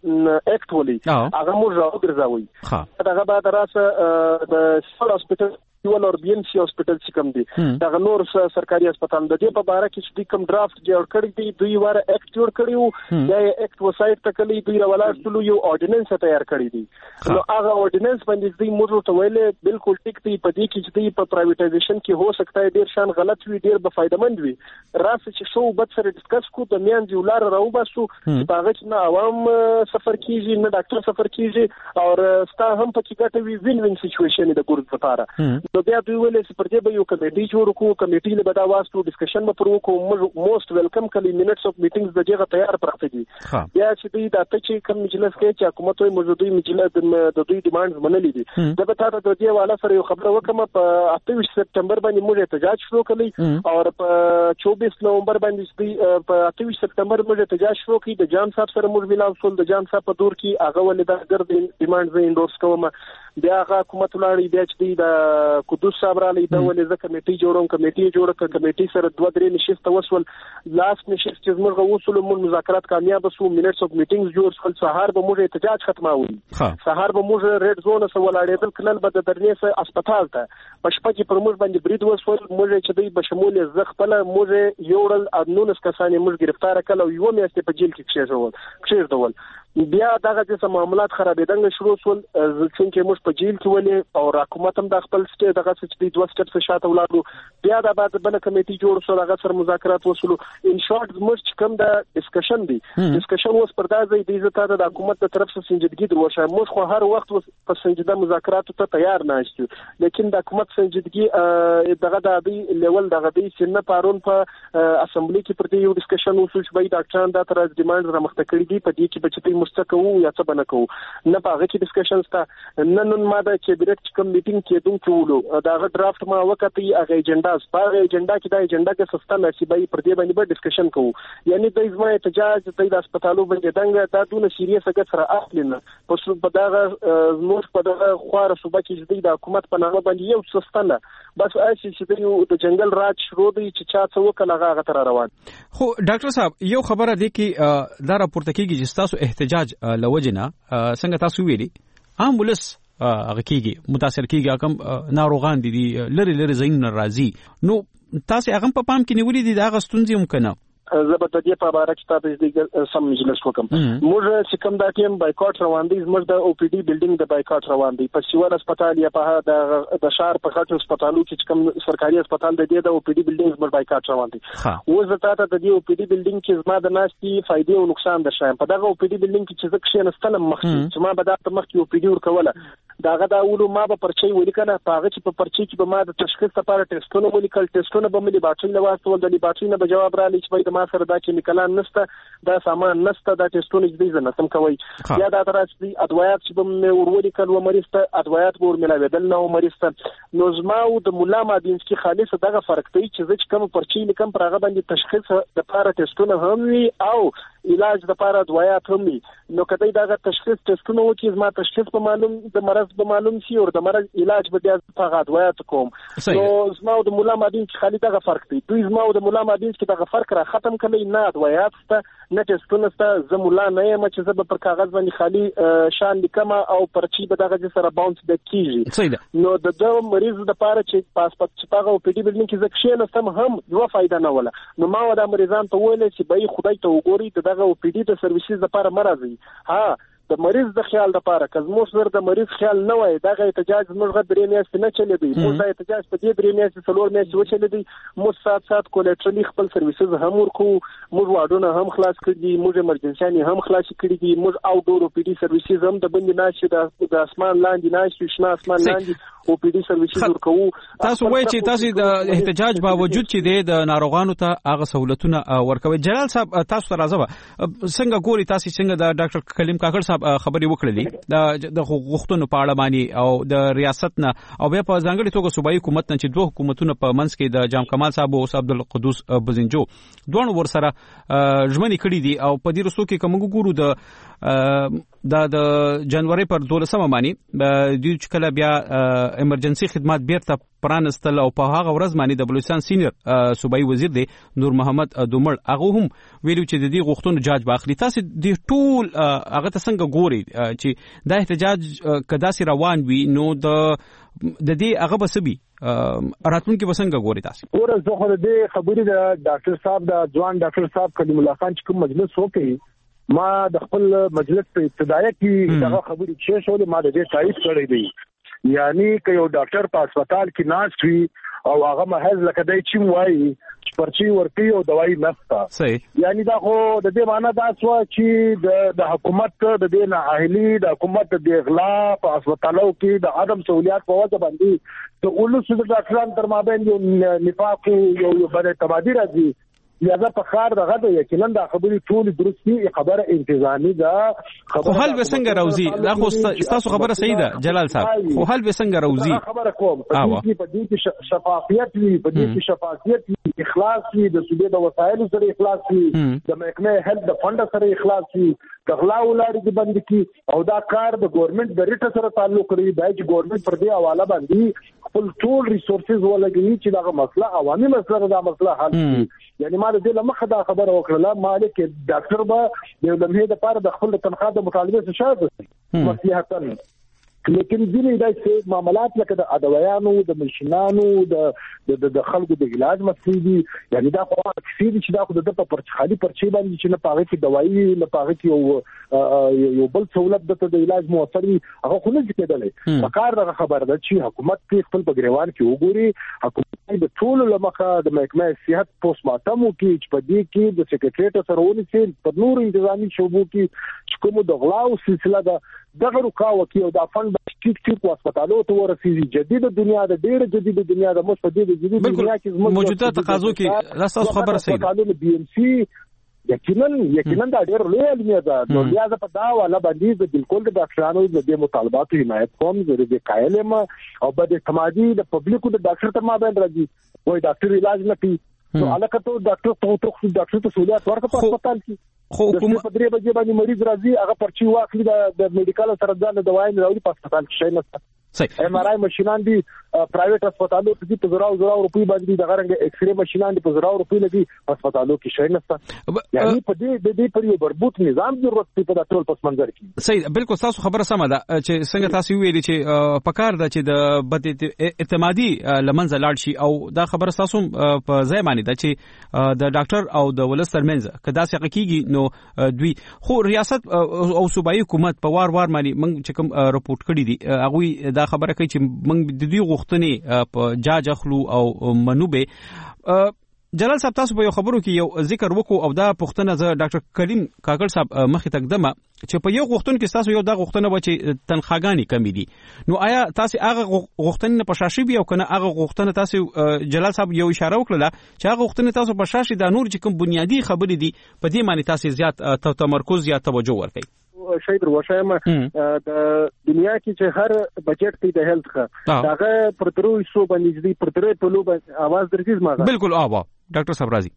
اکټ ولي هغه موږ راوګرځوي دغه بعد راسه د سول هسپتال یو اور بي ام سي هسپتال چې کوم دی دغه نور سرکاري هسپتال د دې په اړه کې چې کوم ډرافټ جوړ کړی دی دوی واره اکټ جوړ کړیو یا اکټ وسایت تکلی دوی راولاټلو یو اورډیننس تیار کړی دی. نو هغه اورډیننس باندې دوی موږ ته ویلې بالکل ټیک دی په دې کې چې دوی په پرایویټایزیشن کې هو سکتا ہے ډیر شان غلط وي ډیر به فائدمند وي راس چې شو بد سره ډسکس کو د میان دی ولار راو باسو هغه چې نه عوام سفر کیږي نه ډاکټر سفر کیږي او ستا هم پکې ګټه وی وین وین سچويشن د ګورد لپاره. نو بیا دوی ولې چې پر دې به یو کمیټي جوړ کو کمیټي له بدا واسطو ډسکشن به پرو کو موست ویلکم کلی منټس اف میټینګز د دغه تیار پراته دي. بیا چې دوی د ته چې کوم مجلس کې چې حکومت وي موجودي مجلس د دوی ډیمانډز منلې دي دا به تاسو د دې والا سره یو خبره وکم په اته سپټمبر باندې موږ احتجاج شروع کړی او په چوبیس نومبر باندې دوی په اته سپټمبر موږ احتجاج شروع کړی د جان صاحب سره موږ ویلا وصول د جان صاحب په دور کې هغه ولې د ګرد ډیمانډز انډورس کوم بیا هغه حکومت ولاړی بیا چې د قدوس صاحب را لیدا ولې ځکه کمیټي جوړوم کمیټي جوړه کړ کمیټي سره دوه درې نشست وسول لاست نشست چې موږ وصول موږ مذاکرات کامیاب شو منټس اف میټینګز جوړ شول سهار به موږ احتجاج ختماوي سهار به موږ ریډ زون سره ولاړېدل کلل به د درنې سره هسپتال ته پښپا کې پر موږ باندې برید وسول موږ چې دوی بشمول زغپله موږ یوړل انونس کسانې موږ گرفتار کړل او یو میاشتې په جیل کې کښېژول کښېژول بیا دغه د معاملات خرابېدل شروع شول چې موږ په جیل کې ولې او حکومت هم د خپل سټې دغه چې دوه سټپ شاته ولاړو بیا د بعد بل کمیټي جوړ شو دغه سره مذاکرات وسولو ان شارټ موږ کوم د ډسکشن دی ډسکشن اوس پر دا ځای دی چې د حکومت تر طرف څخه سنجیدګي دروشه موږ خو هر وخت په سنجیده مذاکراتو ته تیار نه یو لیکن د حکومت سنجیدګي دغه د دی لیول دغه دی چې نه پارون په اسمبلی کې پر دې یو ډسکشن وسو چې به ډاکټران دا تر ډیماند را مخته کړی دی په دې کې بچي مستقو یا څه بنه کو نه پاغه کې ډسکشن ستا نن نن ما د کیبنټ کوم میټینګ کې دوم ټولو دا غ ډرافټ ما وکړی هغه ایجنډا اعتراض په ایجنډا کې د ایجنډا کې سستا نصیبای پر دې باندې به ډسکشن کوو یعنی د ازما احتجاج د هسپتالو باندې دنګ دا دونه سیریس اګه سره اخلینه په په دغه نور په دغه خوار صوبه کې د حکومت په نامه باندې یو سستا نه بس اسی چې د جنگل راج شروع دی چې چا څه وکړه هغه غتر روان خو ډاکټر صاحب یو خبره دی کې دا راپورته کیږي چې تاسو احتجاج لوجنه څنګه تاسو ویلي عام ولس هغه کیږي متاثر کیږي کوم ناروغان دي لری لری زین راضي نو تاسو هغه په پام کې نیولې دي دا غستونځي ممکنه زبر د دې په اړه چې تاسو د سم مجلس وکم موږ چې کوم دا ټیم بایکاټ روان دي موږ د او پی ډي بلډینګ د بایکاټ روان دي په سیول هسپتال یا په د د شهر په خاطر هسپتالو کې کوم سرکاري هسپتال د دې د او پی ډي بلډینګ موږ بایکاټ روان دي اوس زه تاسو د دې او پی ډي بلډینګ کې زما د ناشتي فائدې او نقصان درشایم په دغه او پی ډي بلډینګ کې چې زه کښینستلم مخکې چې ما به دا په مخ کې او پی ډي ورکوله داغه دا اولو ما به پرچی ولیکنه پاغه چې په پرچی کې به ما د تشخیص لپاره ټیسټونه ولیکل ټیسټونه به ملي باټري لواستول د باټري نه به جواب رالی چې به ما سره دا کیمیکل نسته دا سامان نسته دا ټیسټونه دې نه سم کوي یا دا ترڅ دي ادویات چې به ورولي کله مریض ته ادویات ور ملاویدل نو مریض ته نو زماو د مولا مادینسکي خالص دغه فرق دی چې چې کوم پرچی لیکم پرغه باندې تشخیص د لپاره ټیسټونه هم وي او علاج د لپاره ادویات هم وي نو کله دا تشخیص ټیسټونه وکي زما تشخیص په معلوم د مرض په معلوم شي او د مرض علاج به د هغه ادویات کوم نو زماو د مولا مادینسکي خالص دغه فرق دی دوی زماو د مولا مادینسکي دغه فرق را ختم کړي نه ادویات ته نه ټیسټونه ته زمولا نه یم چې زه په کاغذ باندې خالی شان لیکم او پرچی به دغه سره باونس د کیږي نو د دو مریض د لپاره چې پاسپورت چې هغه او پی ډي بلډینګ کې ځکه نستم هم یو فائدہ نه ولا نو ما ودا مریضان ته ویل چې به خدای ته وګوري دغه او پی ډي د سرویسز لپاره مرزي ها د مریض د خیال لپاره کزموږ سره د مریض خیال نه وای دغه احتجاج موږ درې میاشتې نه چلی دی موږ د احتجاج په دې درې میاشتې څلور میاشتې وچلی دی موږ سات سات کولیټرلی خپل سرویسز هم ورکو موږ واډونه هم خلاص کړي دي موږ ایمرجنسي هم خلاص کړي دي موږ او ډور او پی ډي سرویسز هم د بند ناشې د اسمان لاندې ناشې شنه اسمان لاندې او پی ډي سرویسز ورکو تاسو وایي چې تاسو د احتجاج باوجود چې د ناروغانو ته هغه سہولتونه ورکوي جلال صاحب تاسو راځه څنګه ګوري تاسو څنګه د ډاکټر کلیم کاکړ صاحب خبري وکړلې د غوښتنو په اړه باندې او د ریاست نه او بیا په ځانګړي توګه صوبایي حکومت نه چې دوه حکومتونه په منځ کې د جام کمال صاحب او عبدالقدوس بزنجو دوه ور سره ژمنې کړې دي او په دې رسو کې کوم ګورو د د د جنوري پر دولسمه باندې د چې کله بیا ایمرجنسي خدمات بیرته پرانستل او په هغه ورځ باندې د بلوچستان سینیئر صوبایي وزیر دی نور محمد دومړ هغه هم ویلو چې د دې غوښتنو جاج باخلي تاسو د ټول هغه ته څنګه ګوري چې دا احتجاج کدا سي روان وي نو د د دې هغه بسبي راتلونکي وسنګ غوري تاسو اور زه خو دې خبرې د ډاکټر صاحب د ځوان ډاکټر صاحب کلیم الله خان چې کوم مجلس وکړي ما د خپل مجلس په ابتدایه کې دغه خبرې چې شولې ما د دې تایید کړې دی یعنی که یو ډاکټر په هسپتال کې ناست وي او هغه محض لکه دای چې وایي پرچی ورکی او دوايي نستا صحیح یعنی دا خو د دې معنی دا څه چې د د حکومت د دې نه اهلي د حکومت د اغلا په هسپتالو کې د عدم سہولیات په وجه باندې ته اولس د ډاکټرانو تر مابین یو نفاق یو یو بل تبادل راځي یا دا په خار دغه د یقینا د خبرې ټول درستي خبره انتظامی ده خو حل وسنګ راوزی دا خو تاسو خبره صحیح ده جلال صاحب خو حل وسنګ راوزی خبره کوم په دې کې شفافیت وي په دې کې شفافیت وي اخلاص وي د سودې د وسایلو سره اخلاص وي د محکمه هلت د فند سره اخلاص وي کغلا ولاري د بند کی او دا کار د ګورنمنت د ریټ سره تعلق لري دا چې ګورنمنت پر دې حواله باندې خپل ټول ریسورسز ولګي چې دا مسله عوامي مسله دا مسله حل کړي یعنی ما د دې لمخه دا خبره وکړه مالک ډاکټر به د لمحې د پاره د خپل تنخواه د مطالبه څخه شاته مصلحتن لیکن ځینې دای چې معاملات لکه د ادویانو د ماشینانو د د خلکو د علاج مسلې دي یعنی دا خو کثیر چې دا خو د په پرچ خالي پرچی باندې چې نه پاره کې دوايي نه پاره کې یو یو بل سہولت د علاج موثر وي هغه خو نه کېدلې پکار دا خبر ده چې حکومت کې خپل په ګریوان کې وګوري حکومت د ټول لمخه د محکمه صحت پوسټ مارټم کې چې په دې کې د سکریټریټ سره ونیسي په نور انتظامی شوبو کې کوم د غلاو سلسله ده دغه رکاو کې او د فند ټیک ټیک هسپتالو ته ورسېږي جديد دنیا د ډېر جديد دنیا د مش په دې جديد دنیا کې موجوده تقاضو کې تاسو خبره صحیح ده بي ام سي یقینا یقینا دا ډېر لوی علمي ده. نو بیا زه په دا والا باندې د بالکل د ډاکټرانو د دې مطالباتو حمایت کوم. زه د قایل یم او په دې سماجی د پبلکو د ډاکټر ته ما باندې راځي وای ډاکټر علاج نه کوي. نو علاقه ته ډاکټر ته ته ډاکټر ته سہولت ورکړه په هسپتال کې. خو کوم په درې بجې باندې مریض راځي هغه پرچی واخلي د میډیکل سره ځان دوايي راوړي په هسپتال کې شي نه. صحیح. ام ار آی ماشينان دي پرایویټ هسپتالو کې په زراو زراو روپۍ باندې د غرنګ ایکس ری ماشينان دي په زراو روپۍ لګي هسپتالو کې شي نه. یعنی په دې د دې پر یو مربوط نظام ضرورت دی په ټول پس منظر کې. صحیح. بالکل تاسو خبره سمه ده چې څنګه تاسو ویلي چې پکار ده چې د بد اعتمادي لمنځه لاړ شي او دا خبره تاسو په ځای باندې ده چې د ډاکټر او د ولس ترمنځ کدا څه کېږي نو دوی خو ریاست او صوبایي حکومت په وار وار باندې موږ چې کوم رپورټ کړی دي هغه دا خبره کوي چې موږ د دې غوښتنې په جاج اخلو او منوبه. جلال صاحب تاسو په یو خبرو کې یو ذکر وکړو او دا پوښتنه زه ډاکټر کریم کاکړ صاحب مخې تقدمه چې په یو غوښتن کې تاسو یو دا غوښتنه و چې تنخواګانی کمی دي. نو آیا تاسو هغه غوښتنه په شاشي بیا کنه هغه غوښتنه تاسو جلال صاحب یو اشاره وکړه چې هغه غوښتنه تاسو په شاشي د نور چې کوم بنیادی خبرې دي په دې معنی تاسو زیات تمرکز یا توجه ورکړئ. شاید روښایم د دنیا کې چې هر بجټ دی د هیلث ښه هغه پر درو حصو باندې دی پر درې په لو باندې आवाज درځي ما بالکل آوا ډاکټر صاحب راضي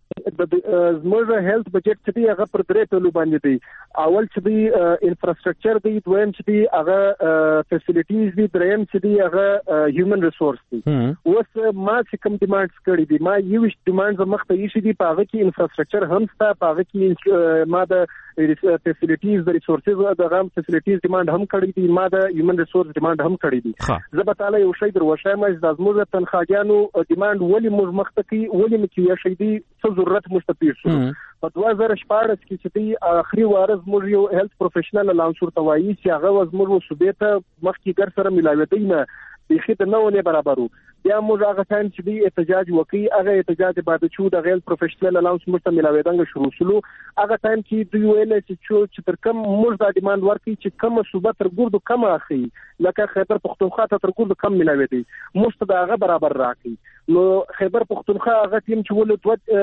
زموږ هیلث بجټ چې دی هغه پر درې په لو باندې دی. اول چې دی انفراستراکچر دی دویم چې دی هغه فیسیلیټیز دی دریم چې دی هغه هیومن ریسورس دی. اوس ما چې کوم ډیمانډز کړی دي ما یو ډیمانډز مخته یې شي دی په هغه کې انفراستراکچر هم ستا په هغه کې ما د فیسیلیټیز د ریسورسز د غام فیسیلیټیز ډیمانډ هم کړی دي ما د هیومن ریسورس ډیمانډ هم کړی دي. زه به تعالی یو شی دروښایم چې د زموږ تنخواګانو ډیمانډ ولې موږ مخته کوي ولې مکیه شي دي څه ضرورت مستفید شو. په دوه زره شپاړس کې چې دی اخري وارز موږ یو هیلث پروفیشنل الاونس ورته وایي چې هغه وزموږ صوبې ته مخکې ګر سره ملاوي نه بيخي د نو نه برابرو. بیا موږ هغه ټایم چې دی احتجاج وکړي هغه احتجاج بعد چې د غیر پروفیشنل الاونس موږ ته ملاوي شروع شلو هغه ټایم کې دوی ویل چې تر کوم موږ د ډیماند ورکړي چې کوم صوبه تر ګردو کم اخی لکه خیبر پختونخوا ته تر ګردو کم ملاوي دي موږ ته هغه برابر راکړي. نو خیبر پختونخوا هغه ټیم چې ول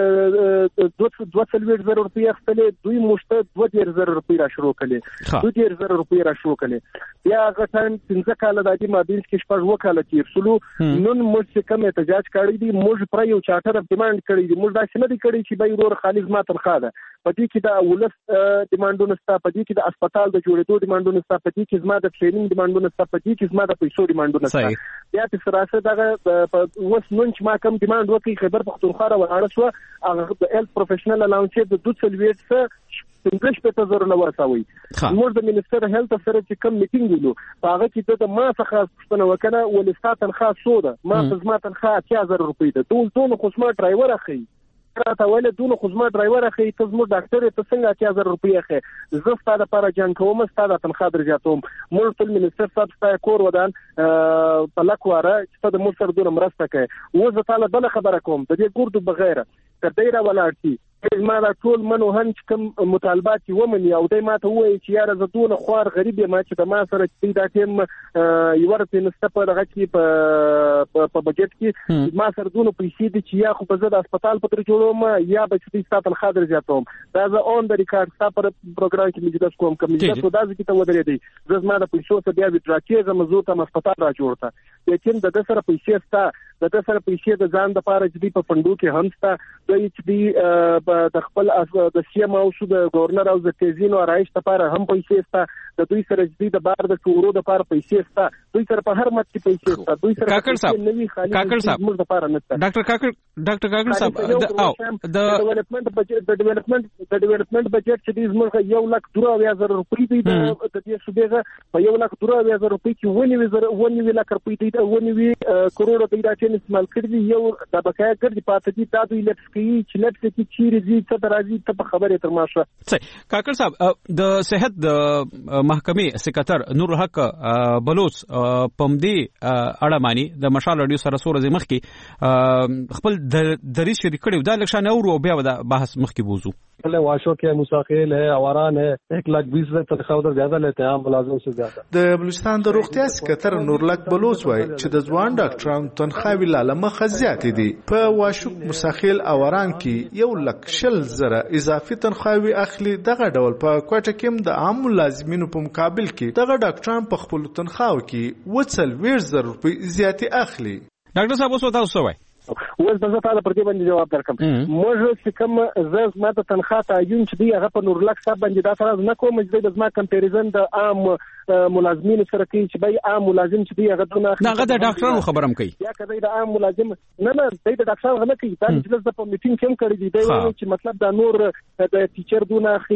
دوه دوه څلوېښت زره روپۍ اخلي دوی موږ ته دوه ډیر زره روپۍ را شروع کړي دوه ډیر زره روپۍ را شروع کړي. بیا هغه ټایم پنځه کال د دې مابین کې شپږ وکاله تیر شلو. نن موږ چې کوم احتجاج کړی دی موږ پر یو چارټر اف ډیماند کړی دی موږ دا څه نه دی کړی چې به ورور خالص ما تنخواه ده په دې کې د ولس ډیماندونه ستا په دې کې د هسپتال د جوړېدو ډیماندونه ستا په دې کې زما د ټریننګ ډیماندونه ستا په دې کې زما د پیسو ډیماندونه ستا بیا په سراسر دغه وس نن چې ما کوم ډیماند وکړي خبر پختونخوا را ولاړ شو هغه د هیلث پروفیشنل الاونس د دوه څلوېښت څخه پنځه شپږ زره نه ورسوي. موږ د منیسټر هیلث سره چې کوم میټینګ ولو په هغه کې د ما څخه پوښتنه وکړه ولستا تنخواه څو ده ما زما تنخواه اتیا زره روپۍ ده ټول ټول خو زما ډرایور اخی راته ویل دونه خو زما ډرایور اخی ته زموږ ډاکټر ته څنګه اتیا زره روپۍ اخی زه ستا دپاره جنګ کوم ستا د تنخواه درجاتوم موږ ټول منیسټر صاحب ستا کور ودان په لک واره چې ته د موږ سره دونه مرسته کوې. اوس زه تاله بله خبره کوم د دې ګردو بغیره تر دی را ولاړ شي ما دا ټول منو هم چې کوم مطالبات ومني او دای ما ته وایي چې یاره زه دونه خوار غریب یم چې د ما سره چې دا ټیم یوه روپۍ نشته په دغه کې په بجټ کې ما سره دونه پیسې دي چې یا خو به زه د هسپتال په تر جوړوم یا به چې ستا تنخواه در زیاتوم. دا زه اون د ریکارډ ستا پر پروګرام کې مجلس کوم که مجلس و دا زه کې ته ودرېدی زه زما د پیسو څخه بیا ویډرا کېږم زه ورته هسپتال را جوړ ته لیکن د ده سره پیسې ستا د ده سره پیسې د ځان دپاره چې دوی په فنډو کې هم ستا دوی چې دوی د خپل د سیم او شو د گورنر او د تیزینو آرایش لپاره هم پیسې ستا د دوی سره چې د بار د ټورو لپاره پیسې ستا دوی سره په هر مت کې پیسې ستا دوی سره کاکړ صاحب کاکړ صاحب موږ لپاره نشته ډاکټر کاکړ ډاکټر کاکړ صاحب او د ډیولپمنٹ بجټ د ډیولپمنٹ د ډیولپمنٹ بجټ چې د زموږ یو لک دوه اویا زره روپۍ دی د دې صوبې په یو لک دوه اویا زره روپۍ کې ونی زره ونی لک روپۍ دی د ونی کروڑ دی دا چې استعمال کړی یو د بقایا ګرځي پاتې دي دا دوی لپس کوي چې لپس کې چیرې دي څه راځي ته په خبره تر ماشه. صحیح. کاکړ صاحب د صحت د محکمې سکرټر نور الحق بلوچ پمدي اړه مانی د مشال رادیو سره سور زمخ کې خپل د دریش شریک کړي دا لښانه او بیا د بحث مخ کې بوزو. मुफस्सल है, वाशों के मुसाखिल है, आवारान है, एक लाख बीस हजार तनख्वाह उधर ज्यादा लेते हैं आम मुलाजिम से ज्यादा. د بلوچستان د روغتیا سکتر نورلک بلوچ وای چې د ځوان ډاکټرانو تنخواهي لاله مخه زیاتې دي. په واشوک مساخیل اوران کې یو لک شل زره اضافي تنخواهي اخلي. دغه ډول په کوټه کې د عام ملازمینو په مقابل کې دغه ډاکټران په خپل تنخواهو کې وڅل ویر زر روپۍ زیاتې اخلي. ډاکټر صاحب اوس تاسو وای اوس به زه تاسو پر دې باندې جواب درکم. موږ چې کوم زه زما د تنخواه تعین چې دی هغه په نورلک صاحب باندې دا تر نه کوم چې د زما کمپیریزن د عام ملازمینو سره کوي چې بای عام ملازم چې دی هغه دونه نه هغه د ډاکټرانو خبرم کوي یا کله د عام ملازم نه نه د ډاکټر هغه نه کوي. دا چې د په میټینګ کې هم کړی دی دی چې مطلب دا نور د ټیچر دونه اخی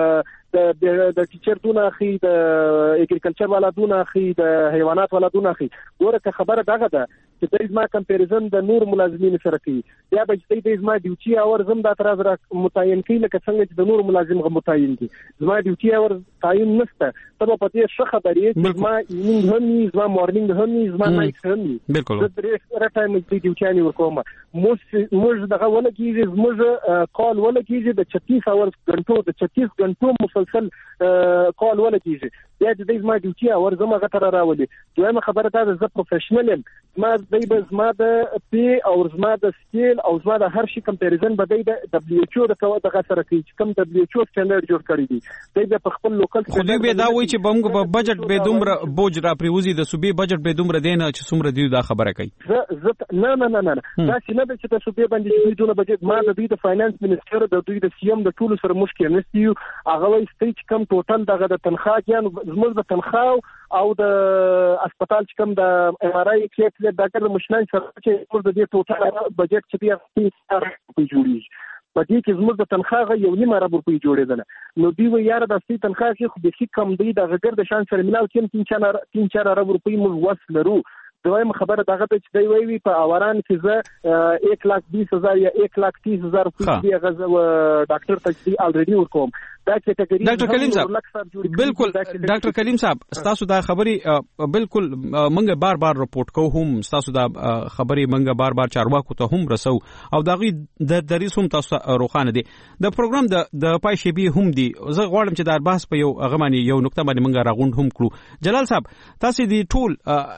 د د ټیچر دونه اخی د اګریکلچر والا دونه اخی د حیوانات والا دونه اخی. ورته خبره دغه ده چې د زما کمپیریزن د نور ملازمینو سره کوي. یا به چې د زما ډیوټي اور زم دا تر از متعین کوي لکه څنګه چې د نور ملازم غو متعین دي. زما ډیوټي اور تعین نشته. ته په دې څه خبرې چې زما ایونینګ هم زما مورنینګ هم زما نایټ هم بالکل د درې ټایم د ډیوټي نه ورکوم. موږ موږ دغه ول کېږي موږ کال ول کېږي د छत्तीस اور غنټو د छत्तीस غنټو مسلسل کال ول کېږي. یا د دې زما ډیوټي اور زما غتر راولي. دویمه خبره دا زه پروفیشنل یم. ما د دې زما د پی او زما د سکیل او زما د هر شي کمپیریزن به د دبليو ایچ او د کوه دغه سره کوي چې کوم دبليو ایچ او سټانډرډ جوړ کړی دی. د په خپل لوکل خو دوی به دا وایي چې بمګ په بجټ به دومره بوج را پریوزي د صوبې بجټ به دومره دینه چې څومره دی دا خبره کوي. زه نه نه نه نه دا چې نه چې د صوبې باندې دوی دونه بجټ ما د دوی د فاینانس منسټر د دوی د سی ام د ټولو سره مشکل نشي. هغه وایي چې کم ټوټل دغه د تنخواه کې زموږ د تنخواه او د هسپتال چې کوم د ام ار آی کې د ډاکټر مشنان سره چې موږ د دې ټوټل بجټ چې دی په جوړیږي په دې کې زموږ د تنخواه یو نیمه ارب روپۍ جوړېدل. نو دوی وی یاره د دې تنخواه کې خو به کم دی د غیر د شان سره ملاو کې تین چار ارب روپۍ موږ وس لرو. دویم خبره دغه ته چې دی وی په اوران کې زه एक लाख बीस हजार یا एक लाख तीस हजार روپۍ دی غزه ډاکټر ته دی الریډي ورکوم. دا کیټګری ډاکټر کلیم صاحب بالکل ډاکټر کلیم صاحب تاسو دا خبري بالکل منګه بار بار رپورټ کوو هم تاسو دا خبري منګه بار بار چارواکو ته هم رسو او داغي د دریس هم تاسو روخانه دي د پروګرام د د پای شی بي هم دي. زه غواړم چې دا بحث په یو غماني یو نقطه باندې منګه راغوند هم کړو. جلال صاحب تاسو دي ټول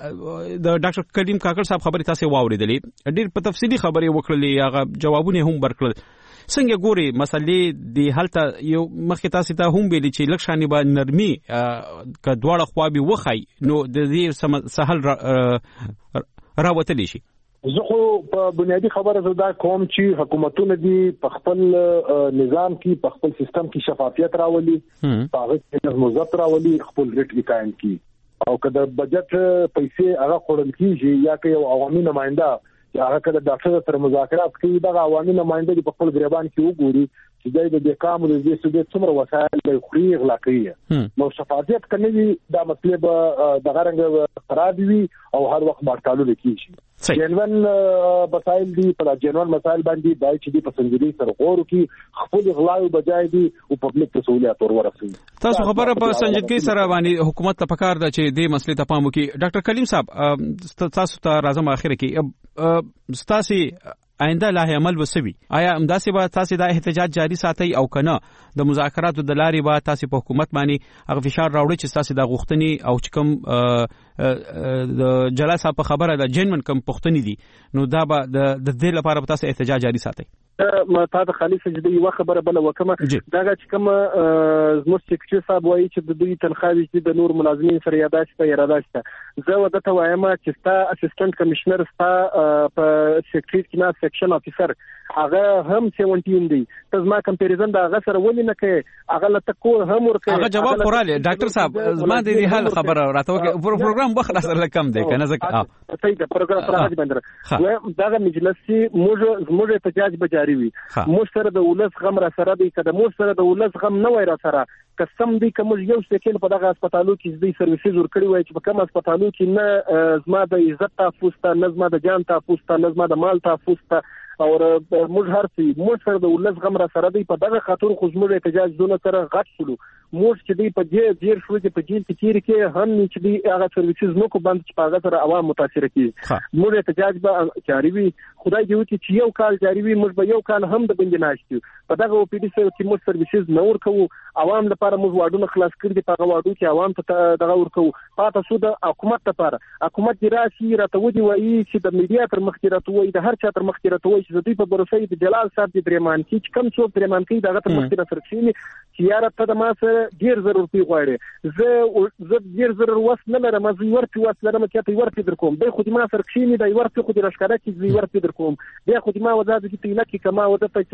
د ډاکټر کلیم کاکړ صاحب خبري تاسو واوریدلې ډیر په تفصیلی خبري وکړلې هغه جوابونه هم ورکړل. څنګه ګوري مسلې دی حالت یو مخکې تاسو ته هم ویلي چې لکشاني با نرمي ک دواړه خوابي وخی نو د دې سهل راوتلی شي. زه خو په بنیادی خبره زه دا کوم چې حکومتونه دي په خپل نظام کې په خپل سیستم کې شفافیت راولي په هغه کې نظم ضبط راولي خپل ریټ قائم کی او کله بجټ پیسې هغه خورل کیږي یا که یو عوامي نماینده یا هغه کله ډاکټر سره مذاکرات کوي دا عوامي نماینده په خپل ګریبان کې وګوري چې دای د کام د دې سودې څومره وسایل د خوري غلاقي نو شفافیت کوي دا مطلب د غرنګ خراب وي او هر وخت مارکالو لیکيږي. جنون مسائل دي په جنون مسائل باندې دای چې د پسندګي سره غوړو کې خپل غلاوي بجای دي او پبلک ته سہولیت ورورسي. تاسو خبره په سنجیدګۍ سره باندې حکومت ته پکار ده چې د مسلې ته پام وکړي. ډاکټر کلیم صاحب تاسو ته راځم اخر کې ستاسي آینده لایحه عمل وسوي آیا امداسي به تاسو د احتجاج جاری ساتي او کنه د مذاکراتو د لارې به تاسو په حکومت باندې هغه فشار راوړي چې تاسو د غوښتنې او چې کوم د جلال صاحب خبره د جنمن کم پښتني دي نو دا به د دې لپاره به تاسو احتجاج جاری ساتي. ما تا د خالص جدي یو خبره بل وکمه دا چې کوم زموږ سیکریټری صاحب وایي چې د دوی تنخواهي چې د نور ملازمین سره یاداشت ته یاداشت زه ودته وایم چې ستا اسسټنټ کمشنر ستا په سیکریټری کې نه سیکشن افیسر هغه هم سبعتر دی ته ما کمپیریزن دا هغه سره ولې نه کوي هغه لته کو هم ورکه هغه جواب خوراله ډاکټر صاحب زما د دې حل خبره راته وکړه پروګرام بخره سره کم دی کنه ځکه صحیح ده پروګرام سره راځي بندره دا مجلس موږ موږ احتجاج بجاری وي موږ سره د ولس غم را سره دی کده موږ سره د ولس غم نه وای را سره قسم دی کوم یو سکند په دغه هسپتالو کې زدي سرویسز ورکړي وای چې په کوم هسپتالو کې نه زما د عزت تحفظ ته نه زما د جان تحفظ ته نه زما د مال تحفظ ته او موږ هر څه موږ سره د ولس غم را سره دی په دغه خاطر خو زموږ احتجاج زونه سره غټ شلو موږ چې دی په دې ډیر شو چې په جیل کې تیر کې هم چې دی هغه سرویسز نو کو باندې چې په هغه سره عوام متاثر کیږي موږ احتجاج به جاری وي خدای دې وکړي چې یو کال جاری وي موږ به یو کال هم د بندي ناشتو په دغه او پی ډي سره چې موږ سرویسز نور کوو عوام لپاره موږ واډونه خلاص کړی دي په واډو کې عوام ته دغه ورکو پاته سود حکومت لپاره حکومت دی راشي راته ودی وایي چې د میډیا تر مخ کې راته وایي د هر چا تر مخ کې راته وایي چې دوی په بروسې د جلال صاحب د درمان کې کم څوک درمان کې دغه تر مخ کې راته رسېږي چې یاره ته د ما سره ډیر ضرورت غواړي زه زه ډیر ضرر وس نه لرم زه ورته وس لرم چې ته ورته در کوم به خو دې ما سره کښینی دی ورته خو دې راشکاره کې زه ورته در کوم بیا خو دې ما وځه چې ته لکه کما وځه ته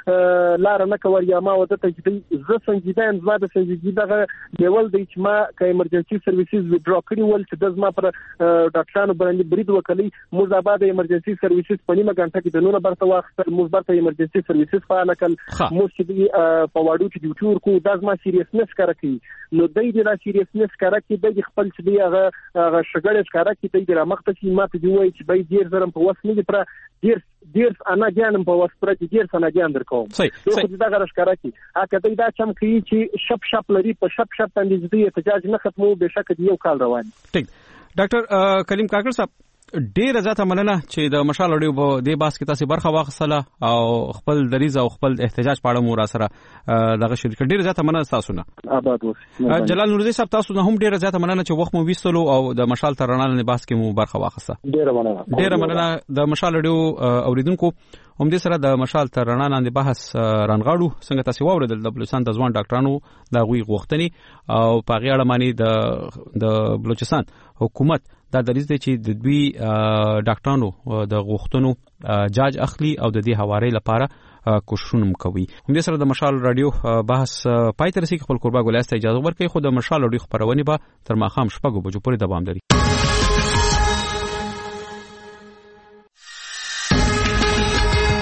چې لار نه کوي یا ما وځه ته چې زه څنګه زما د سنجیدګي دغه لیول دی چې ما که ایمرجنسي سرویسز وډرا کړی ول چې د زما پر ډاکټرانو باندې برید وکړي موږ د ایمرجنسي سرویسز په نیمه غنټه کې د نور برته واخیستل موږ برته ایمرجنسي سرویسز فعال کړل موږ چې په واډو کې ډیوټي ورکو د زما سیریسنس کار کوي نو د دې د سیریسنس کار کوي د خپل چې دی هغه هغه شګړې کار کوي د رامخته چې ماته دی وایي چې به ډیر زرم په وسه نه پر ډیر ډیر انا ګانم په وسه پر ډیر انا ګان درکوم خو دا غره کار کوي هغه د دا چم کوي چې شپ شپ لري په شپ شپ باندې دې احتجاج نه ختمو به شک دی یو کال روان ټیک ډاکټر کلیم کاکړ صاحب ډیر زیاته مننه چې د مشال اړیو په دې باس کې تاسو برخه واخصله او خپل دریض او خپل احتجاج په اړه مو را سره دغه شریک ډیر زیاته مننه تاسو نه آباد اوسئ جلال نورزي صاحب تاسو نه هم ډیر زیاته مننه چې وخت مو وستلو او د مشال ترانه نه باس کې مو برخه واخصه ډیر مننه ډیر مننه د مشال اړیو اوریدونکو هم دې سره د مشال ترانه نه بحث رانغاړو څنګه تاسو واوریدل د بلوچستان د ځوان ډاکټرانو د غوي غوښتنې او په غیړه باندې د د بلوچستان حکومت دا دریځ دی چې د دوی ډاکټرانو د غوښتنو جاج اخلي او د دې حواله لپاره کوششونه کوي هم دې سره د مشال رادیو بحث پای تر سي خپل قربا ګولاسته اجازه ورکړي خو د مشال رادیو خبرونه به تر ماخام شپږ بجو پورې دوام لري